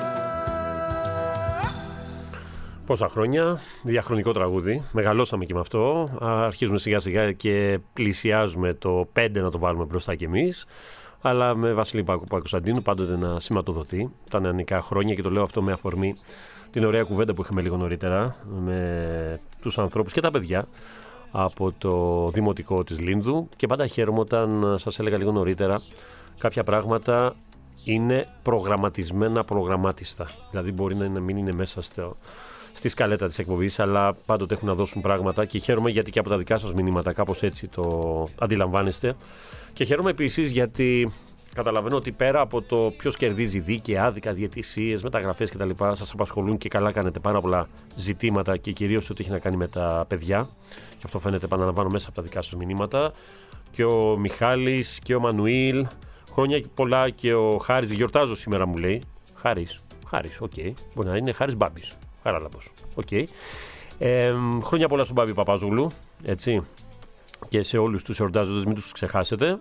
Πόσα χρόνια, διαχρονικό τραγούδι, μεγαλώσαμε και με αυτό, αρχίζουμε σιγά σιγά και πλησιάζουμε το πέντε να το βάλουμε μπροστά κι εμείς, αλλά με Βασίλη Παπακοσταντίνου πάντοτε να σηματοδοτεί τα νεανικά χρόνια, και το λέω αυτό με αφορμή την ωραία κουβέντα που είχαμε λίγο νωρίτερα με τους ανθρώπους και τα παιδιά από το Δημοτικό της Λίνδου, και πάντα χαίρομαι όταν σας έλεγα λίγο νωρίτερα κάποια πράγματα είναι προγραμματισμένα, προγραμμάτιστα, δηλαδή μπορεί να μην είναι μέσα στο, στη σκαλέτα της εκπομπής, αλλά πάντοτε έχουν να δώσουν πράγματα, και χαίρομαι γιατί και από τα δικά σας μηνύματα κάπως έτσι το αντιλαμβάνεστε, και χαίρομαι επίσης γιατί καταλαβαίνω ότι πέρα από το ποιος κερδίζει δίκαια, άδικα, διαιτησίες, μεταγραφές κτλ., σας απασχολούν και καλά κάνετε πάρα πολλά ζητήματα, και κυρίως ό,τι έχει να κάνει με τα παιδιά. Και αυτό φαίνεται, επαναλαμβάνω, μέσα από τα δικά σας μηνύματα. Και ο Μιχάλης και ο Μανουήλ, χρόνια πολλά, και ο Χάρης, γιορτάζω σήμερα μου λέει. Χάρης, Χάρης, οκ. Okay. Μπορεί να είναι Χάρης Μπάμπης. Χαράλαμπος. Οκ. Okay. Ε, χρόνια πολλά στον Μπάμπη Παπάζογλου, έτσι. Και σε όλους τους εορτάζοντες, μην τους ξεχάσετε.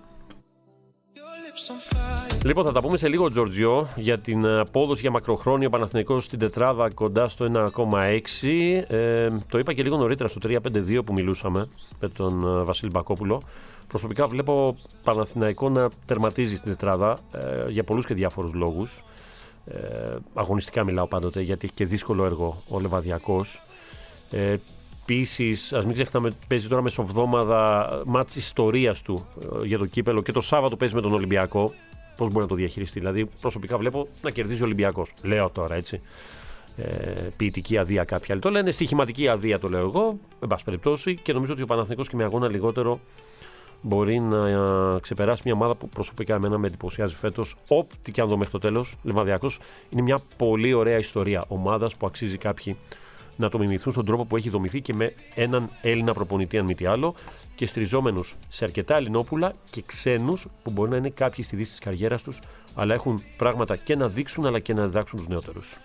Λοιπόν, θα τα πούμε σε λίγο, Τζορτζιό, για την απόδοση για μακροχρόνιο Παναθηναϊκός στην τετράδα κοντά στο ένα κόμμα έξι. Ε, το είπα και λίγο νωρίτερα στο τρία πέντε δύο που μιλούσαμε με τον Βασίλη Μπακόπουλο. Προσωπικά βλέπω Παναθηναϊκό να τερματίζει στην τετράδα ε, για πολλούς και διάφορους λόγους. Ε, αγωνιστικά μιλάω πάντοτε, γιατί έχει και δύσκολο έργο ο Λεβαδιακός. Ε, Επίσης, ας μην ξεχνάμε, παίζει τώρα μεσοβδόμαδα μάτς ιστορίας του ε, για το κύπελο, και το Σάββατο παίζει με τον Ολυμπιακό. Πώς μπορεί να το διαχειριστεί? Δηλαδή, προσωπικά βλέπω να κερδίζει ο Ολυμπιακός. Λέω τώρα έτσι. Ε, ποιητική αδεία κάποια άλλη το λένε, στοιχηματική αδεία το λέω εγώ. Εν πάση περιπτώσει, και νομίζω ότι ο Παναθηναϊκός και με αγώνα λιγότερο μπορεί να ε, ξεπεράσει μια ομάδα που προσωπικά εμένα με εντυπωσιάζει φέτος. Ό,τι και αν δω μέχρι το τέλος, Λεβαδιακός είναι μια πολύ ωραία ιστορία ομάδας που αξίζει κάποιοι να το μιμηθούν στον τρόπο που έχει δομηθεί, και με έναν Έλληνα προπονητή, αν μη τι άλλο, και στριζόμενους σε αρκετά Ελληνόπουλα και ξένους που μπορεί να είναι κάποιοι στη δύση της καριέρας τους, αλλά έχουν πράγματα και να δείξουν αλλά και να διδάξουν τους νεότερους.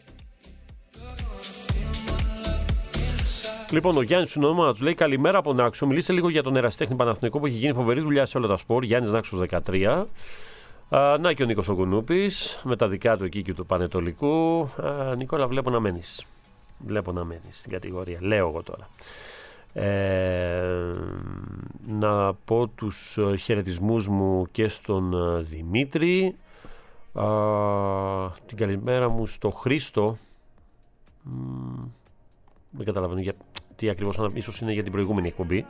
Λοιπόν, ο Γιάννης Συνόμα του λέει καλημέρα από Νάξο. Μιλήστε λίγο για τον ερασιτέχνη Παναθηναϊκό που έχει γίνει φοβερή δουλειά σε όλα τα σπορ. Γιάννης Νάξος δεκατρία. Α, να και ο Νίκος Ογκουνούπης με τα δικά του εκεί και του Πανετολικού. Α, Νικόλα, βλέπω να μένεις. Βλέπω να μένεις στην κατηγορία. Λέω εγώ τώρα. Ε, να πω τους χαιρετισμούς μου και στον Δημήτρη. Α, την καλημέρα μου στο Χρήστο. Μ, δεν καταλαβαίνω για, τι ακριβώς, ίσως είναι για την προηγούμενη εκπομπή.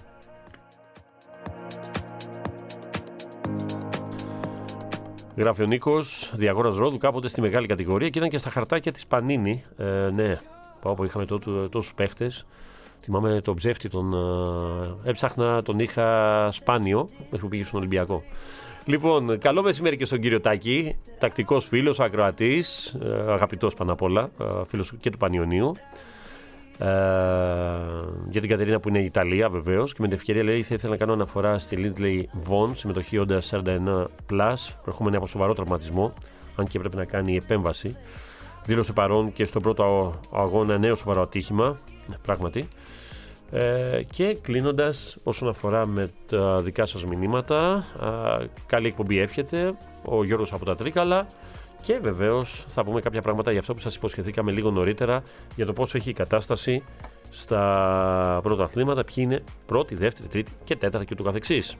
Γράφει ο Νίκος, Διαγόρας Ρόδου, κάποτε στη μεγάλη κατηγορία και ήταν και στα χαρτάκια της Πανίνη. Ε, ναι, πάω που είχαμε τό, τόσους παίχτες. Θυμάμαι τον ψεύτη, τον ε, έψαχνα, τον είχα σπάνιο μέχρι που πήγε στον Ολυμπιακό. Λοιπόν, καλό μεσημέρι και στον κύριο Τάκη, τακτικός φίλος, ακροατής, ε, αγαπητός πάνω απ' όλα, ε, φίλος και του Πανιωνίου. Ε, για την Κατερίνα που είναι η Ιταλία βεβαίως, και με την ευκαιρία λέει θα ήθελα να κάνω αναφορά στη Lindley Von, συμμετοχή όντα σαράντα εννέα πλας, προερχόμενη από σοβαρό τραυματισμό, αν και έπρεπε να κάνει επέμβαση. Δήλωσε παρόν και στον πρώτο αγώνα νέο σοβαρό ατύχημα, πράγματι. Ε, και κλείνοντας, όσον αφορά με τα δικά σας μηνύματα, α, καλή εκπομπή εύχεται ο Γιώργος από τα Τρίκαλα. Και βεβαίως θα πούμε κάποια πράγματα για αυτό που σας υποσχεθήκαμε λίγο νωρίτερα, για το πόσο έχει η κατάσταση στα πρώτα αθλήματα, ποιοι είναι πρώτη, δεύτερη, τρίτη και τέταρτη και του καθεξής.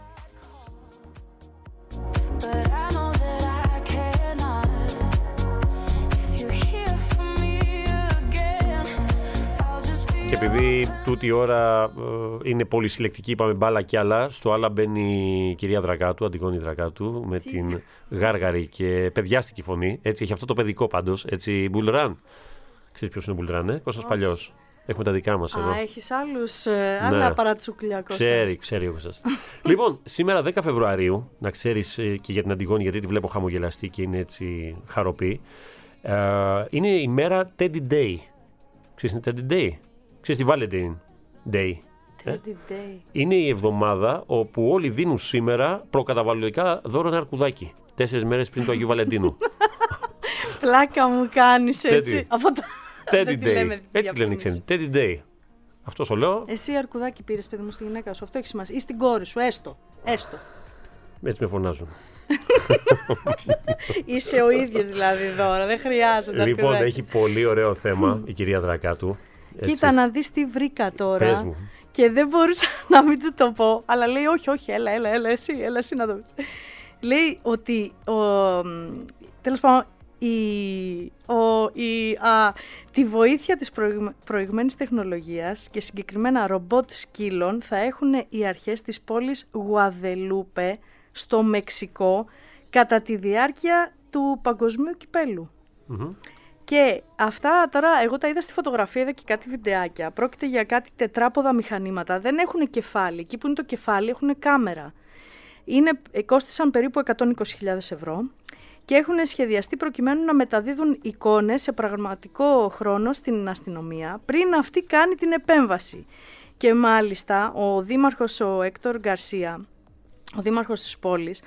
Και επειδή τούτη η ώρα ε, είναι πολύ συλλεκτική, είπαμε μπάλα κι άλλα, στο άλλα μπαίνει η κυρία Δρακάτου, Αντιγόνη Δρακάτου, με Τι? την γάργαρη και παιδιάστικη φωνή. Έτσι, έχει αυτό το παιδικό πάντως, έτσι, Μπουλράν. Ξέρεις ποιος είναι ο Μπουλράν, ε? Κώστας Παλιός. Έχουμε τα δικά μας εδώ. Α, έχεις άλλους, ε, άλλα ναι. παρατσούκλια, Κώστα. Ξέρει, ξέρει ο Κώστας. Λοιπόν, σήμερα δέκα Φεβρουαρίου, να ξέρεις ε, και για την Αντιγόνη, γιατί τη βλέπω χαμογελαστή και είναι έτσι χαροπή, ε, είναι η μέρα Teddy Day. Ξέρεις, είναι Teddy Day. Ξέρεις τη Valentine Day. Teddy Day. Είναι η εβδομάδα όπου όλοι δίνουν σήμερα προκαταβαλλοντικά δώρο ένα αρκουδάκι. Τέσσερις μέρες πριν του Αγίου Βαλεντίνου. Πλάκα μου κάνεις έτσι. Από το... Teddy Day. Έτσι λένε οι ξένοι. Teddy Day. Αυτό σου λέω. Εσύ αρκουδάκι πήρες, παιδί μου, στη γυναίκα σου. Αυτό έχει σημασία. Ή στην κόρη σου. Έστω. Έστω. Έτσι με φωνάζουν. Είσαι ο ίδιος δηλαδή τώρα. Δεν χρειάζεται. Λοιπόν, αρκουδάκι. έχει πολύ ωραίο θέμα η κυρία Δρακάτου. Έτσι. Κοίτα να δεις τι βρήκα τώρα. Πες μου. Και δεν μπορούσα να μην του το πω. Αλλά λέει όχι, όχι, έλα, έλα, έλα, εσύ, έλα, εσύ να το πεις. Λέει ότι, ο, τέλος πάντων, η, ο, η, α, τη βοήθεια της προηγ, προηγμένης τεχνολογίας και συγκεκριμένα ρομπότ σκύλων θα έχουν οι αρχές της πόλης Γουαδελούπε στο Μεξικό κατά τη διάρκεια του παγκοσμίου κυπέλου. Mm-hmm. Και αυτά τώρα, εγώ τα είδα στη φωτογραφία, είδα και κάτι βιντεάκια. Πρόκειται για κάτι τετράποδα μηχανήματα. Δεν έχουν κεφάλι. Εκεί που είναι το κεφάλι έχουν κάμερα. Είναι, κόστησαν περίπου εκατόν είκοσι χιλιάδες ευρώ και έχουν σχεδιαστεί προκειμένου να μεταδίδουν εικόνες σε πραγματικό χρόνο στην αστυνομία πριν αυτή κάνει την επέμβαση. Και μάλιστα ο δήμαρχος, ο Έκτορ Γκαρσία, ο δήμαρχος της πόλης,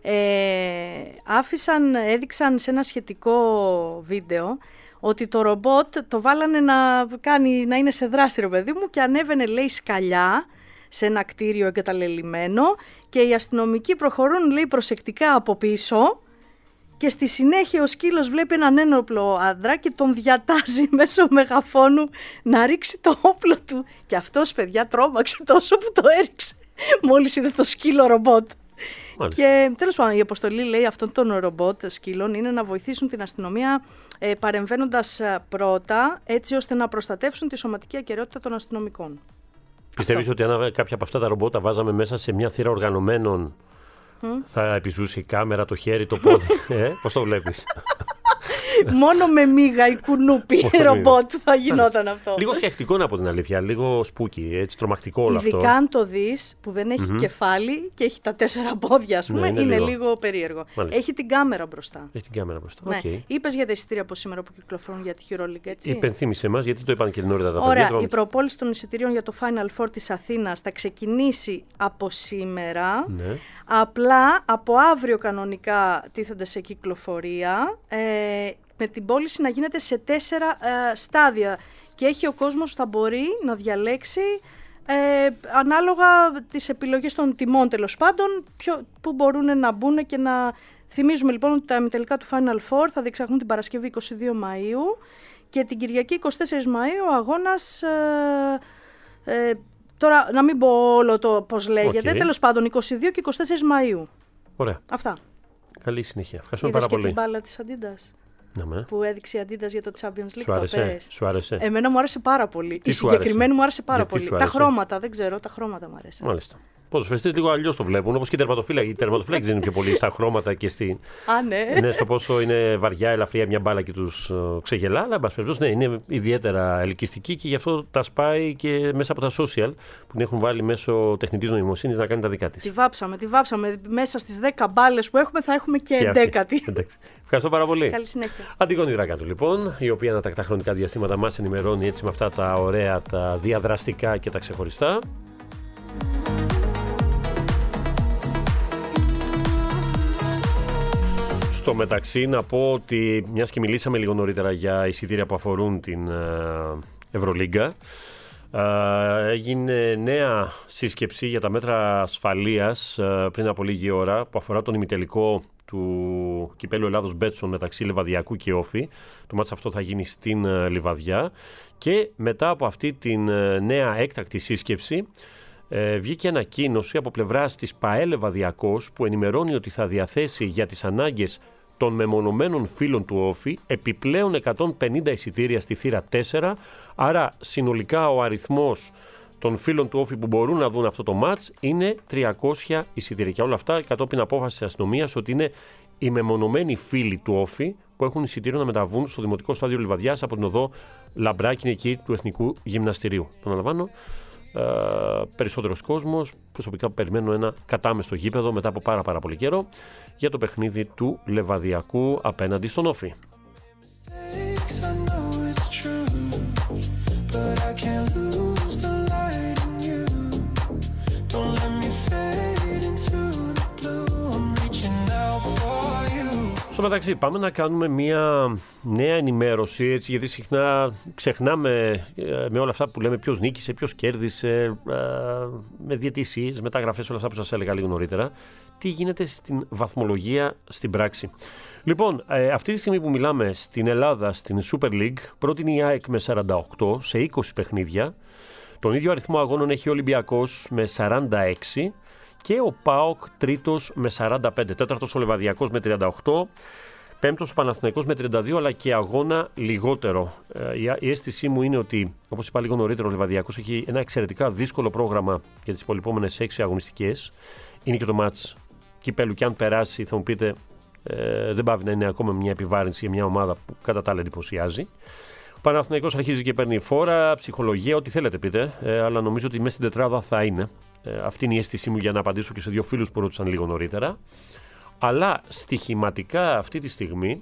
Ε, άφησαν, έδειξαν σε ένα σχετικό βίντεο ότι το ρομπότ το βάλανε να, κάνει, να είναι σε δράση, ρε παιδί μου, και ανέβαινε, λέει, σκαλιά σε ένα κτίριο εγκαταλελειμμένο και οι αστυνομικοί προχωρούν, λέει, προσεκτικά από πίσω και στη συνέχεια ο σκύλος βλέπει έναν ένοπλο άντρα και τον διατάζει μέσω μεγαφώνου να ρίξει το όπλο του. Και αυτός, παιδιά, τρόμαξε τόσο που το έριξε μόλις είδε το σκύλο ρομπότ. Μάλιστα. Και τέλος πάντων η αποστολή, λέει, αυτών των ρομπότ σκύλων είναι να βοηθήσουν την αστυνομία ε, παρεμβαίνοντας πρώτα έτσι ώστε να προστατεύσουν τη σωματική ακεραιότητα των αστυνομικών. Πιστεύεις ότι αν κάποια από αυτά τα ρομπότ τα βάζαμε μέσα σε μια θύρα οργανωμένων mm. θα επιζούσε η κάμερα, το χέρι, το πόδι? ε, πώς το βλέπεις? Μόνο με μίγα ή κουνούπι ρομπότ θα γινόταν αυτό. Λίγο σκεφτικό, από την αλήθεια, λίγο σπούκι, έτσι τρομακτικό όλο αυτό. Ειδικά αν το δεις που δεν έχει mm-hmm. κεφάλι και έχει τα τέσσερα πόδια, ας πούμε, ναι, είναι, είναι λίγο. λίγο περίεργο. Μάλιστα. Έχει την κάμερα μπροστά. Έχει την κάμερα μπροστά. Ναι. Okay. Είπες για τα εισιτήρια από σήμερα που κυκλοφορούν για τη EuroLeague, έτσι? Υπενθύμησε μας, γιατί το είπαν και νωρίτερα τα παιδιά. Ωραία, η προπόληση των εισιτήριων για το Final Four της Αθήνας θα ξεκινήσει από σήμερα. Ναι. Απλά από αύριο κανονικά τίθενται σε κυκλοφορία, ε, με την πώληση να γίνεται σε τέσσερα ε, στάδια και έχει ο κόσμος θα μπορεί να διαλέξει ε, ανάλογα τις επιλογές των τιμών, τέλος πάντων, ποιο, που μπορούν να μπουν και να... Θυμίζουμε λοιπόν ότι τα ημιτελικά του Final Four θα διεξαχθούν την Παρασκευή εικοστή δεύτερη Μαΐου και την Κυριακή εικοστή τέταρτη Μαΐου ο αγώνας... Ε, ε, Τώρα, να μην πω όλο το πώς λέγεται, okay. τέλος πάντων, εικοστή δεύτερη και εικοστή τέταρτη Μαΐου. Ωραία. Αυτά. Καλή συνέχεια. Ευχαριστούμε πάρα πολύ. Είδες και την μπάλα της Αντίντας ναι, που έδειξε η Αντίντας για το Champions League. Σου άρεσε, σου άρεσε. Εμένα μου άρεσε πάρα πολύ. Τι η συγκεκριμένη μου άρεσε πάρα Γιατί πολύ. Τα χρώματα, δεν ξέρω, τα χρώματα μου άρεσαν. Μάλιστα. ποδοσφαιριστές λίγο αλλιώς το βλέπουν, όπως και οι τερματοφύλακες. Οι τερματοφύλακες δεν είναι πιο πολύ στα χρώματα και στη... Α, ναι. ναι, στο πόσο είναι βαριά, ελαφριά μια μπάλα και τους uh, ξεγελά. Αλλά, εν πάση περιπτώσει, ναι, είναι ιδιαίτερα ελκυστική και γι' αυτό τα σπάει και μέσα από τα social που την έχουν βάλει μέσω τεχνητής νοημοσύνης να κάνει τα δικά της. Τη βάψαμε, τη βάψαμε. Μέσα στις δέκα μπάλες που έχουμε θα έχουμε και εντέκατη. Ευχαριστώ πάρα πολύ. Καλή συνέχεια. Αντιγόνη Δράκατου, λοιπόν, η οποία ανατακτά χρονικά διαστήματα μας ενημερώνει έτσι με αυτά τα ωραία, τα διαδραστικά και τα ξεχωριστά. Στο μεταξύ, να πω ότι μιας και μιλήσαμε λίγο νωρίτερα για εισιτήρια που αφορούν την Ευρωλίγκα, έγινε νέα σύσκεψη για τα μέτρα ασφαλείας πριν από λίγη ώρα που αφορά τον ημιτελικό του Κυπέλλου Ελλάδος Μπέτσον μεταξύ Λιβαδιακού και Όφη. Το μάτς αυτό θα γίνει στην Λιβαδιά και μετά από αυτή την νέα έκτακτη σύσκεψη ε, βγήκε ανακοίνωση από πλευράς της ΠΑΕ Λιβαδιακός που ενημερώνει ότι θα διαθέσει για τις ανάγκες των μεμονωμένων φίλων του Όφη επιπλέον εκατόν πενήντα εισιτήρια στη θύρα τέσσερα, άρα συνολικά ο αριθμός των φίλων του Όφη που μπορούν να δουν αυτό το μάτς είναι τριακόσια εισιτήρια. Και όλα αυτά κατόπιν απόφαση της αστυνομίας ότι είναι οι μεμονωμένοι φίλοι του Όφη που έχουν εισιτήριο να μεταβούν στο Δημοτικό Στάδιο Λιβαδιάς από την οδό Λαμπράκη εκεί του Εθνικού Γυμναστηρίου. Επαναλαμβάνω, ε, περισσότερος κόσμος. Προσωπικά περιμένω ένα κατάμεστο γήπεδο μετά από πάρα, πάρα πολύ καιρό για το παιχνίδι του Λεβαδιακού απέναντι στον Όφη. Στο μεταξύ, πάμε να κάνουμε μια νέα ενημέρωση, έτσι, γιατί συχνά ξεχνάμε με όλα αυτά που λέμε ποιος νίκησε, ποιος κέρδισε, με διαιτησίες, μεταγραφές, όλα αυτά που σας έλεγα λίγο νωρίτερα. Τι γίνεται στην βαθμολογία στην πράξη. Λοιπόν, αυτή τη στιγμή που μιλάμε στην Ελλάδα, στην Super League, πρώτη είναι η ΑΕΚ με σαράντα οκτώ σε είκοσι παιχνίδια. Τον ίδιο αριθμό αγώνων έχει ο Ολυμπιακός με σαράντα έξι. Και ο ΠΑΟΚ τρίτος με σαράντα πέντε, τέταρτος ο Λεβαδιακός με τριάντα οκτώ, πέμπτος ο Παναθηναϊκός με τριάντα δύο, αλλά και αγώνα λιγότερο. Η αίσθησή μου είναι ότι, όπως είπα λίγο νωρίτερα, ο Λεβαδιακός έχει ένα εξαιρετικά δύσκολο πρόγραμμα για τις υπολοιπόμενες έξι αγωνιστικές. Είναι και το μάτς Κυπέλλου και αν περάσει θα μου πείτε ε, δεν πάβει να είναι ακόμα μια επιβάρυνση για μια ομάδα που κατά τα άλλα εντυπωσιάζει. Ο Παναθηναϊκός αρχίζει και παίρνει φόρα, ψυχολογία, ό,τι θέλετε πείτε, ε, αλλά νομίζω ότι μέσα στην τετράδα θα είναι. Ε, αυτή είναι η αίσθησή μου για να απαντήσω και σε δύο φίλους που ρώτησαν λίγο νωρίτερα. Αλλά στοιχηματικά αυτή τη στιγμή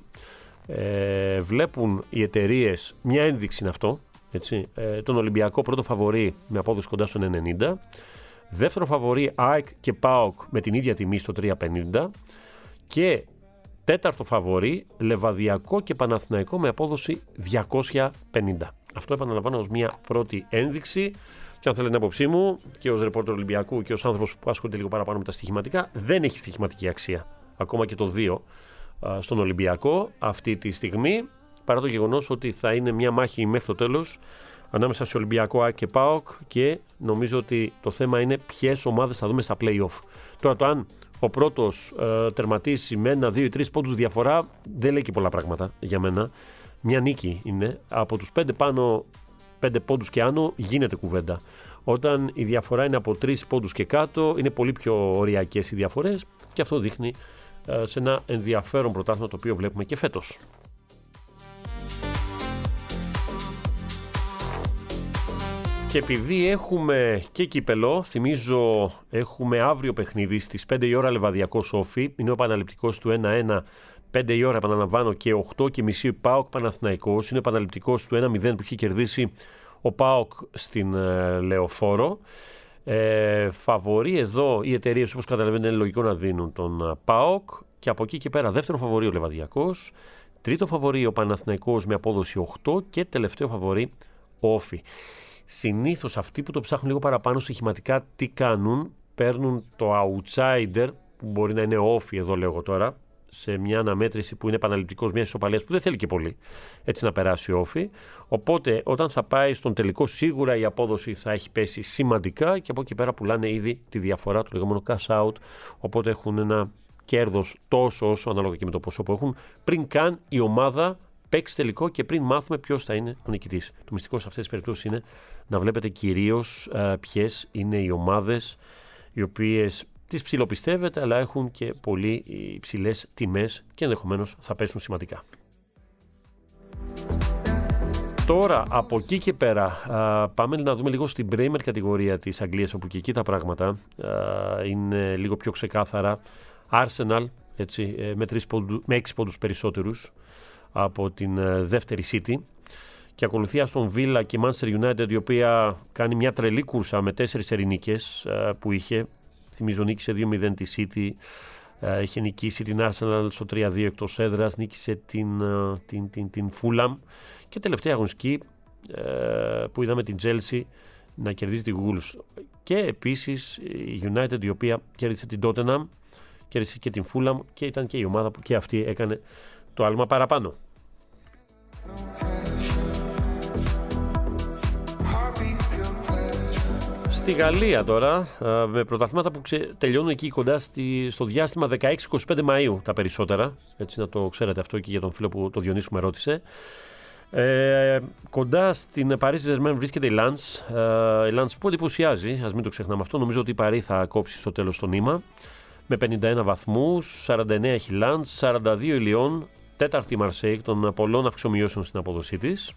ε, βλέπουν οι εταιρείες, μια ένδειξη είναι αυτό, έτσι, ε, τον Ολυμπιακό πρώτο φαβορί με απόδοση κοντά στον ενενήντα, δεύτερο φαβορί ΑΕΚ και ΠΑΟΚ με την ίδια τιμή στο τρία πενήντα και τέταρτο φαβορί Λεβαδιακό και Παναθηναϊκό με απόδοση διακόσια πενήντα. Αυτό επαναλαμβάνω ως μια πρώτη ένδειξη. Και αν θέλετε την άποψή μου και ως ρεπόρτερ Ολυμπιακού και ως άνθρωπος που ασχολείται λίγο παραπάνω με τα στοιχηματικά, δεν έχει στοιχηματική αξία. Ακόμα και το δύο στον Ολυμπιακό αυτή τη στιγμή, παρά το γεγονός ότι θα είναι μια μάχη μέχρι το τέλος ανάμεσα σε Ολυμπιακό ΑΕΚ και ΠΑΟΚ και νομίζω ότι το θέμα είναι ποιες ομάδες θα δούμε στα play-off. Τώρα το αν ο πρώτος ε, τερματίσει με ένα, δύο ή τρεις πόντους διαφορά δεν λέει και πολλά πράγματα για μένα. Μια νίκη είναι. Από τους πέντε πάνω, πέντε πόντους και άνω γίνεται κουβέντα. Όταν η διαφορά είναι από τρεις πόντους και κάτω είναι πολύ πιο οριακές οι διαφορές και αυτό δείχνει ε, σε ένα ενδιαφέρον πρωτάθλημα το οποίο βλέπουμε και φέτος. Και επειδή έχουμε και κύπελο, θυμίζω έχουμε αύριο παιχνίδι στις πέντε η ώρα Λεβαδιακός Όφη, είναι ο επαναληπτικός του ένα ένα, πέντε η ώρα επαναλαμβάνω και οκτώ και μισή ΠΑΟΚ Παναθηναϊκός, είναι ο επαναληπτικός του ένα μηδέν που έχει κερδίσει ο ΠΑΟΚ στην ε, Λεωφόρο. Ε, φαβορεί εδώ οι εταιρείες όπως καταλαβαίνετε είναι λογικό να δίνουν τον ΠΑΟΚ και από εκεί και πέρα δεύτερο φαβορεί ο Λεβαδιακός, τρίτο φαβορεί ο Παναθηναϊκός με απόδοση οκτώ και τελευταίο φαβορεί ο Όφη. Συνήθως αυτοί που το ψάχνουν λίγο παραπάνω στοιχηματικά τι κάνουν, παίρνουν το outsider που μπορεί να είναι Όφη εδώ λέω εγώ τώρα, σε μια αναμέτρηση που είναι επαναληπτικός μια ισοπαλίας που δεν θέλει και πολύ έτσι να περάσει ο Όφη. Οπότε όταν θα πάει στον τελικό σίγουρα η απόδοση θα έχει πέσει σημαντικά και από εκεί πέρα πουλάνε ήδη τη διαφορά του λεγόμενου cash out. Οπότε έχουν ένα κέρδος τόσο όσο ανάλογα και με το ποσό που έχουν πριν καν η ομάδα παίξει τελικό και πριν μάθουμε ποιος θα είναι ο νικητής. Το μυστικό σε αυτές τις περιπτώσεις είναι να βλέπετε κυρίως uh, ποιες είναι οι ομάδες οι οποίες τις ψιλοπιστεύεται, αλλά έχουν και πολύ υψηλές τιμές και ενδεχομένως θα πέσουν σημαντικά. Τώρα, από εκεί και πέρα, α, πάμε να δούμε λίγο στην Premier κατηγορία της Αγγλίας, όπου και εκεί τα πράγματα α, είναι λίγο πιο ξεκάθαρα. Arsenal, έτσι, με, τρεις πόντου, με έξι πόντους περισσότερους από την α, δεύτερη City. Και ακολουθεί Aston Villa και Manchester United, η οποία κάνει μια τρελή κούρσα με τέσσερις ερηνίκες α, που είχε. Θυμίζω νίκησε δύο μηδέν τη City, α, είχε νικήσει την Arsenal στο τρία δύο εκτός έδρας, νίκησε την, α, την, την, την Fulham. Και τελευταία αγωνιστική ε, που είδαμε την Chelsea να κερδίζει τη Wolves. Και επίσης η United, η οποία κέρδισε την Tottenham, κέρδισε και την Fulham και ήταν και η ομάδα που και αυτή έκανε το άλμα παραπάνω. Στη Γαλλία τώρα, με πρωταθλήματα που ξε... τελειώνουν εκεί κοντά στη... στο διάστημα δεκαέξι με είκοσι πέντε Μαΐου τα περισσότερα. Έτσι να το ξέρετε αυτό και για τον φίλο που το Διονύση που με ρώτησε. Ε, κοντά στην Paris Saint-Germain βρίσκεται η Lens. Ε, η Lens που εντυπωσιάζει, ας μην το ξεχνάμε αυτό. Νομίζω ότι η Paris θα κόψει στο τέλος το νήμα. Με πενήντα ένα βαθμούς, σαράντα εννέα έχει η Lens, σαράντα δύο η Λιόν, τέταρτη η Marseille των πολλών αυξομοιώσεων στην απόδοσή της.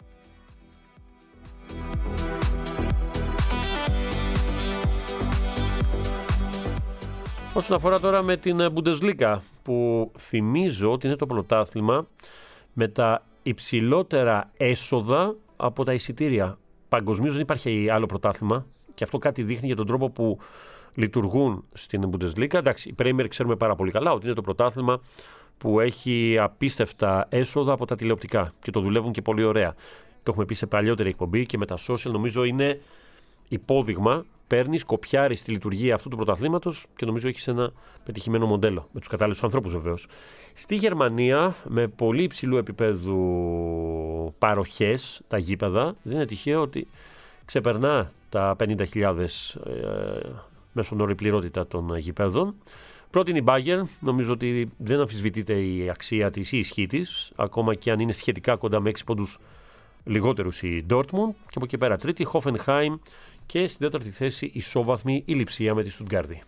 Όσον αφορά τώρα με την Bundesliga, που θυμίζω ότι είναι το πρωτάθλημα με τα υψηλότερα έσοδα από τα εισιτήρια. Παγκοσμίως δεν υπάρχει άλλο πρωτάθλημα και αυτό κάτι δείχνει για τον τρόπο που λειτουργούν στην Bundesliga. Εντάξει, η Premier ξέρουμε πάρα πολύ καλά ότι είναι το πρωτάθλημα που έχει απίστευτα έσοδα από τα τηλεοπτικά και το δουλεύουν και πολύ ωραία. Το έχουμε πει σε παλιότερη εκπομπή και με τα social, νομίζω είναι υπόδειγμα. Παίρνεις, κοπιάρεις τη λειτουργία αυτού του πρωταθλήματος και νομίζω έχεις ένα πετυχημένο μοντέλο. Με τους κατάλληλους ανθρώπους βεβαίως. Στη Γερμανία, με πολύ υψηλού επίπεδου παροχές, τα γήπεδα, δεν είναι τυχαίο ότι ξεπερνά τα πενήντα χιλιάδες ε, μέσον όρο η πληρότητα των γηπέδων. Πρώτη είναι η Bayern, νομίζω ότι δεν αμφισβητείται η αξία της ή η ισχύ της, ακόμα και αν είναι σχετικά κοντά με έξι πόντους λιγότερους η Dortmund. Και από εκεί πέρα τρίτη, Hoffenheim. Και στην τέταρτη θέση ισόβαθμη η Λειψία με τη Στουτγκάρδη.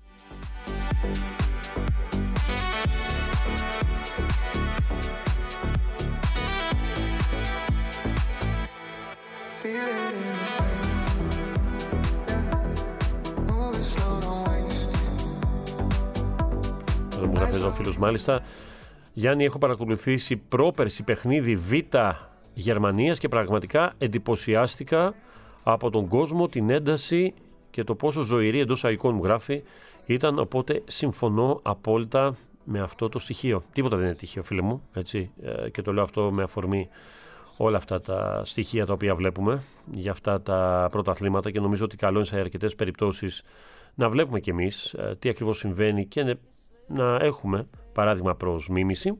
Εδώ μου γράφει εδώ ο φίλος μάλιστα. Γιάννη, έχω παρακολουθήσει πρόπερση παιχνίδι Β Γερμανίας και πραγματικά εντυπωσιάστηκα από τον κόσμο, την ένταση και το πόσο ζωηρή εντός εικόνων μου γράφει ήταν, οπότε συμφωνώ απόλυτα με αυτό το στοιχείο. Τίποτα δεν είναι τυχαίο, φίλε μου, έτσι, ε, και το λέω αυτό με αφορμή όλα αυτά τα στοιχεία τα οποία βλέπουμε για αυτά τα πρωταθλήματα και νομίζω ότι καλό είναι σε αρκετές περιπτώσεις να βλέπουμε κι εμείς ε, τι ακριβώς συμβαίνει και ναι, να έχουμε παράδειγμα προς μίμηση.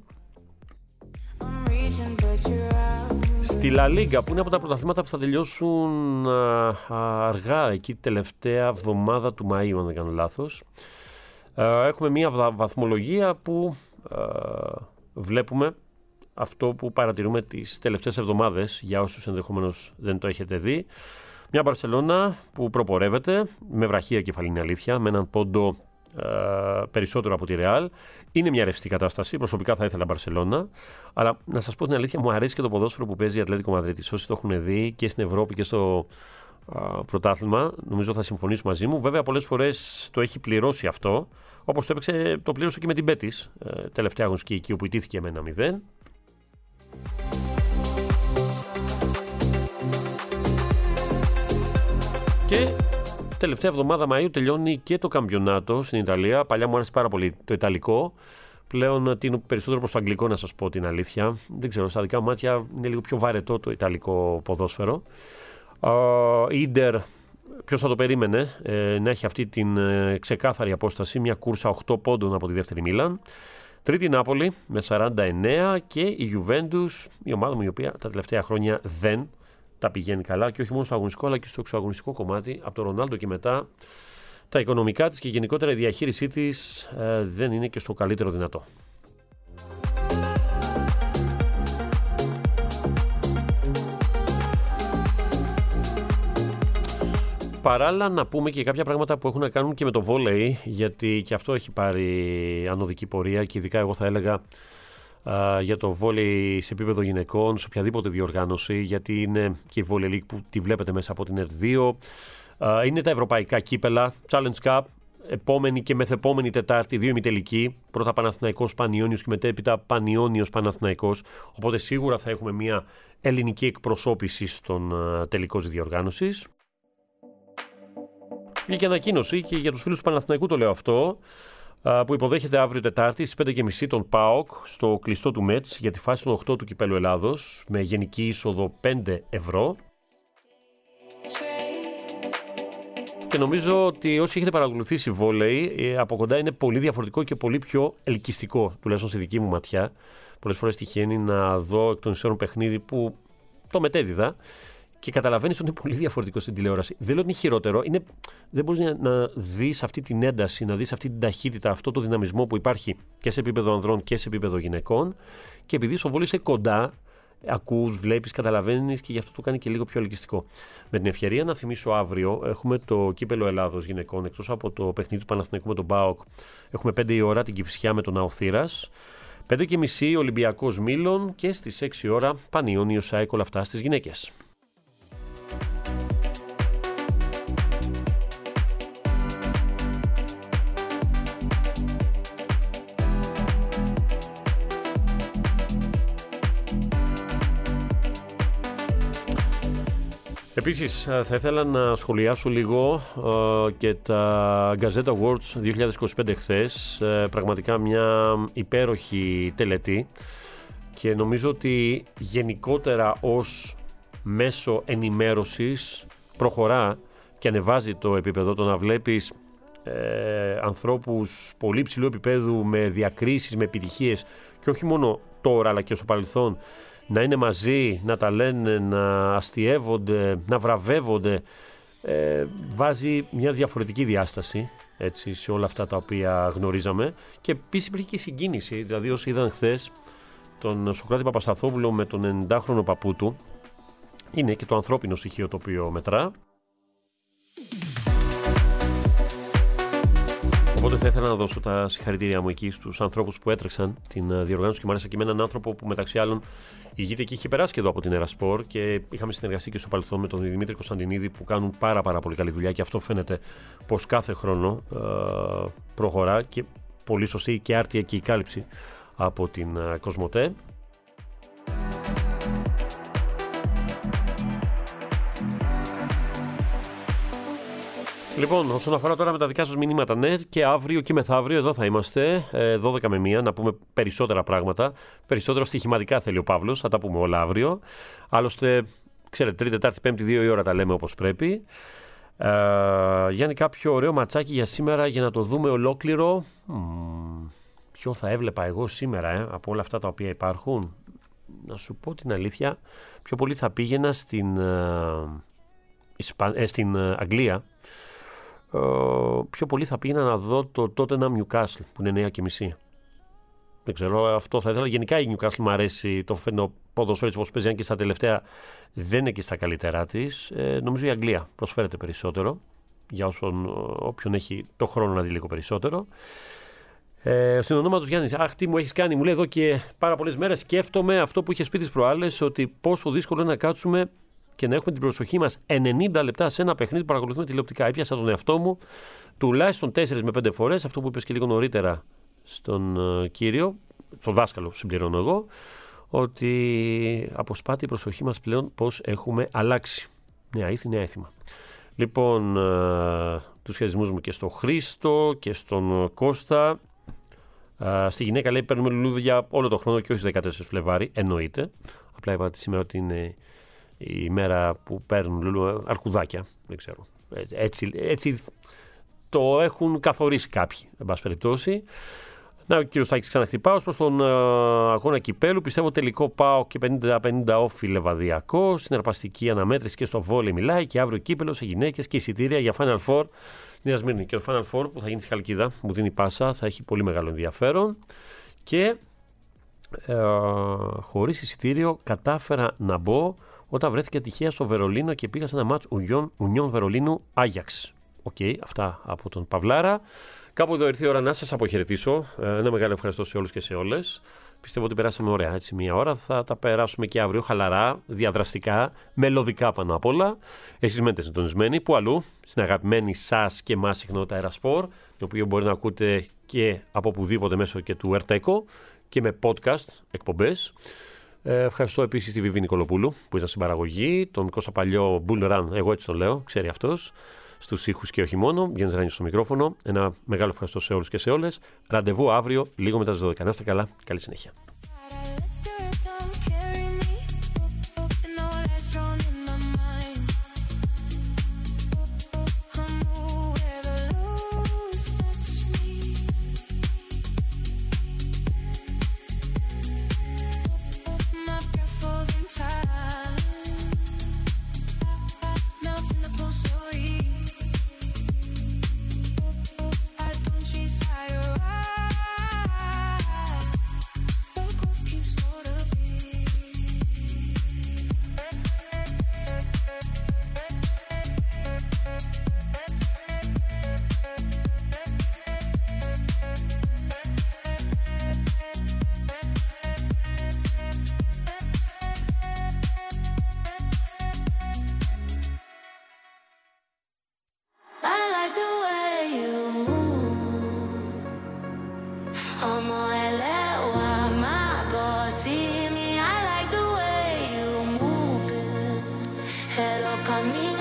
Στη Λα Λίγκα, που είναι από τα πρωταθλήματα που θα τελειώσουν α, α, αργά, εκεί τελευταία εβδομάδα του Μαΐου, αν δεν κάνω λάθος, α, έχουμε μια βαθμολογία που α, βλέπουμε αυτό που παρατηρούμε τις τελευταίες εβδομάδες, για όσους ενδεχομένως δεν το έχετε δει. Μια Μπαρσελόνα που προπορεύεται, με βραχία κεφαλήνη αλήθεια, με έναν πόντο Uh, περισσότερο από τη Ρεάλ. Είναι μια ρευστή κατάσταση. Προσωπικά θα ήθελα Μπαρσελόνα. Αλλά να σας πω την αλήθεια, μου αρέσει και το ποδόσφαιρο που παίζει η Ατλέτικο Μαδρίτης. Όσοι το έχουν δει και στην Ευρώπη και στο uh, πρωτάθλημα, νομίζω θα συμφωνήσουν μαζί μου. Βέβαια, πολλές φορές το έχει πληρώσει αυτό. Όπως το έπαιξε, το πλήρωσε και με την Μπέτις. Uh, τελευταία αγωνιστική εκεί όπου ιτήθηκε με ένα μηδέν. Και τελευταία εβδομάδα Μαΐου τελειώνει και το καμπιονάτο στην Ιταλία. Παλιά μου άρεσε πάρα πολύ το Ιταλικό. Πλέον τίνω περισσότερο προς το Αγγλικό, να σας πω την αλήθεια. Δεν ξέρω, στα δικά μου μάτια είναι λίγο πιο βαρετό το Ιταλικό ποδόσφαιρο. Η Ίντερ, ποιος θα το περίμενε ε, να έχει αυτή την ε, ξεκάθαρη απόσταση, μια κούρσα οκτώ πόντων από τη δεύτερη Μίλαν. Τρίτη Νάπολη με σαράντα εννέα και η Γιουβέντους, η ομάδα μου η οποία τα τελευταία χρόνια δεν τα πηγαίνει καλά και όχι μόνο στο αγωνιστικό αλλά και στο εξωαγωνιστικό κομμάτι. Από τον Ρονάλντο και μετά τα οικονομικά της και γενικότερα η διαχείρισή της ε, δεν είναι και στο καλύτερο δυνατό. Παράλληλα, να πούμε και κάποια πράγματα που έχουν να κάνουν και με το βόλεϊ, γιατί και αυτό έχει πάρει ανωδική πορεία και ειδικά εγώ θα έλεγα α, για το βόλεϊ σε επίπεδο γυναικών, σε οποιαδήποτε διοργάνωση, γιατί είναι και η Volley League που τη βλέπετε μέσα από την ΕΡΤ δύο. Α, είναι τα ευρωπαϊκά κύπελα, Challenge Cup, επόμενη και μεθεπόμενη Τετάρτη, δύο ημιτελική. Πρώτα Παναθηναϊκός Πανιόνιος και μετέπειτα Πανιόνιος Παναθηναϊκός. Οπότε σίγουρα θα έχουμε μια ελληνική εκπροσώπηση στον α, τελικό της διοργάνωσης. Βγήκε ανακοίνωση και για τους φίλους του Παναθηναϊκού το λέω αυτό, που υποδέχεται αύριο Τετάρτη στις πέντε και μισή τον ΠΑΟΚ στο κλειστό του Μέτς για τη φάση των οκτώ του Κυπέλλου Ελλάδος με γενική είσοδο πέντε ευρώ. Και νομίζω ότι όσοι έχετε παρακολουθήσει βόλεϊ, από κοντά είναι πολύ διαφορετικό και πολύ πιο ελκυστικό, τουλάχιστον στη δική μου ματιά. Πολλές φορές τυχαίνει να δω εκ των υστέρων παιχνίδι που το μετέδιδα και καταλαβαίνεις ότι είναι πολύ διαφορετικό στην τηλεόραση. Δεν λέω ότι είναι χειρότερο. Είναι, δεν μπορείς να, να δεις αυτή την ένταση, να δεις αυτή την ταχύτητα, αυτό το δυναμισμό που υπάρχει και σε επίπεδο ανδρών και σε επίπεδο γυναικών. Και επειδή στο βόλεϊ είσαι κοντά, ακούς, βλέπεις, καταλαβαίνεις και γι' αυτό το κάνει και λίγο πιο ελκυστικό. Με την ευκαιρία να θυμίσω αύριο έχουμε το Κύπελλο Ελλάδος γυναικών. Εκτός από το παιχνίδι του Παναθηναϊκού με τον ΠΑΟΚ, έχουμε πέντε η ώρα την Κηφισιά με τον Αοθήρας. πέντε και μισή Ολυμπιακός Μήλων και στις έξι η ώρα Πανιόνιος ΑΕΚ, όλα αυτά στις γυναίκες. Επίσης, θα ήθελα να σχολιάσω λίγο uh, και τα Gazette Awards δύο χιλιάδες είκοσι πέντε χθες. Uh, πραγματικά μια υπέροχη τελετή και νομίζω ότι γενικότερα ως μέσο ενημέρωσης προχωρά και ανεβάζει το επίπεδο. Το να βλέπεις ε, ανθρώπους πολύ ψηλού επίπεδου με διακρίσεις, με επιτυχίες και όχι μόνο τώρα αλλά και στο παρελθόν, να είναι μαζί, να τα λένε, να αστιεύονται, να βραβεύονται, ε, βάζει μια διαφορετική διάσταση έτσι, σε όλα αυτά τα οποία γνωρίζαμε. Και επίσης υπήρχε και συγκίνηση, δηλαδή όσοι είδαν χθες τον Σωκράτη Παπασταθόπουλο με τον ενενηντάχρονο παππού του, είναι και το ανθρώπινο στοιχείο το οποίο μετρά. Οπότε θα ήθελα να δώσω τα συγχαρητήριά μου εκεί στους ανθρώπους που έτρεξαν την διοργάνωση και μου άρεσε και με έναν άνθρωπο που μεταξύ άλλων ηγείται και είχε περάσει και εδώ από την Ερασπορ και είχαμε συνεργαστεί και στο παρελθόν με τον Δημήτρη Κωνσταντινίδη που κάνουν πάρα, πάρα πολύ καλή δουλειά και αυτό φαίνεται πως κάθε χρόνο ε, προχωρά και πολύ σωστή και άρτια και η κάλυψη από την ε, Κοσμοτέ. Λοιπόν, όσον αφορά τώρα με τα δικά σας μηνύματα, ναι, και αύριο και μεθαύριο εδώ θα είμαστε, δώδεκα με μία, να πούμε περισσότερα πράγματα. Περισσότερο στοιχηματικά θέλει ο Παύλος, θα τα πούμε όλα αύριο. Άλλωστε, ξέρετε, Τρίτη, Τετάρτη, Πέμπτη, δύο η ώρα τα λέμε όπως πρέπει. Ε, Γιάννη, κάποιο ωραίο ματσάκι για σήμερα για να το δούμε ολόκληρο. Μ, ποιο θα έβλεπα εγώ σήμερα, ε, από όλα αυτά τα οποία υπάρχουν. Να σου πω την αλήθεια, πιο πολύ θα πήγαινα στην, ε, Ισπα... ε, στην Αγγλία. Uh, πιο πολύ θα πήγαινα να δω το Tottenham Newcastle που είναι εννιά και μισή. Δεν ξέρω, αυτό θα ήθελα. Γενικά η Newcastle μου αρέσει, το φαίνω ποδοσφαίρι όπως παίζει, αν και στα τελευταία δεν είναι και στα καλύτερά της. Ε, νομίζω η Αγγλία προσφέρεται περισσότερο για όσον, όποιον έχει το χρόνο να δει λίγο περισσότερο. Ε, στην ονόμα του Γιάννη, αχ, τι μου έχεις κάνει, μου λέει εδώ και πάρα πολλές μέρες. Σκέφτομαι αυτό που είχε πει τις προάλλες, ότι πόσο δύσκολο είναι να κάτσουμε και να έχουμε την προσοχή μας ενενήντα λεπτά σε ένα παιχνίδι που παρακολουθούμε τηλεοπτικά. Έπιασα τον εαυτό μου τουλάχιστον τέσσερις με πέντε φορές, αυτό που είπες και λίγο νωρίτερα στον uh, κύριο, στον δάσκαλο συμπληρώνω εγώ, ότι αποσπάται η προσοχή μας πλέον πώς έχουμε αλλάξει. Νέα ήθη, νέα έθιμα. Λοιπόν, uh, τους χαιρισμούς μου και στον Χρήστο και στον Κώστα. Uh, στη γυναίκα λέει παίρνουμε λουλούδια όλο το χρόνο και όχι στις δεκατέσσερις Φλεβάρι, εννοείται. Απλά είπατε σήμερα ότι είναι η μέρα που παίρνουν λουλου, αρκουδάκια, δεν ξέρω. Έτσι, έτσι το έχουν καθορίσει κάποιοι, εν πάση περιπτώσει. Να, ο κύριος Τάκης ξαναχτυπάω προς τον uh, αγώνα κυπέλου. Πιστεύω τελικό πάω και πενήντα πενήντα όφι Λεβαδιακό. Συναρπαστική αναμέτρηση και στο βόλεϊ μιλάει και αύριο κύπελο σε γυναίκες και εισιτήρια για Final Four Νέα Σμύρνη. Και το Final Four που θα γίνει στη Χαλκίδα, μου δίνει πάσα, θα έχει πολύ μεγάλο ενδιαφέρον. Και uh, χωρίς εισιτήριο κατάφερα να μπω όταν βρέθηκε τυχαία στο Βερολίνο και πήγα σε ένα μάτς Ουνιόν Βερολίνου Άγιαξ. Οκ, okay, αυτά από τον Παυλάρα. Κάπου εδώ ήρθε η ώρα να σας αποχαιρετήσω. Ένα μεγάλο ευχαριστώ σε όλους και σε όλες. Πιστεύω ότι περάσαμε ωραία έτσι μία ώρα. Θα τα περάσουμε και αύριο χαλαρά, διαδραστικά, μελωδικά πάνω απ' όλα. Εσείς μένετε συντονισμένοι. Πού αλλού? Στην αγαπημένη σας και εμάς συχνότητα Αερασπορ, το οποίο μπορεί να ακούτε και από οπουδήποτε μέσω και του Ερτέκο και με podcast εκπομπές. Ε, ευχαριστώ επίσης τη Βιβί Νικολοπούλου που ήταν στην παραγωγή, τον Κώστα Παλιό Bull Run, εγώ έτσι τον λέω, ξέρει αυτός, στους ήχους και όχι μόνο. Γιάννης Ράνιος στο μικρόφωνο. Ένα μεγάλο ευχαριστώ σε όλους και σε όλες. Ραντεβού αύριο, λίγο μετά τις δώδεκα. Να είστε καλά. Καλή συνέχεια.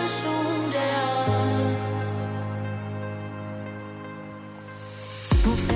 Camino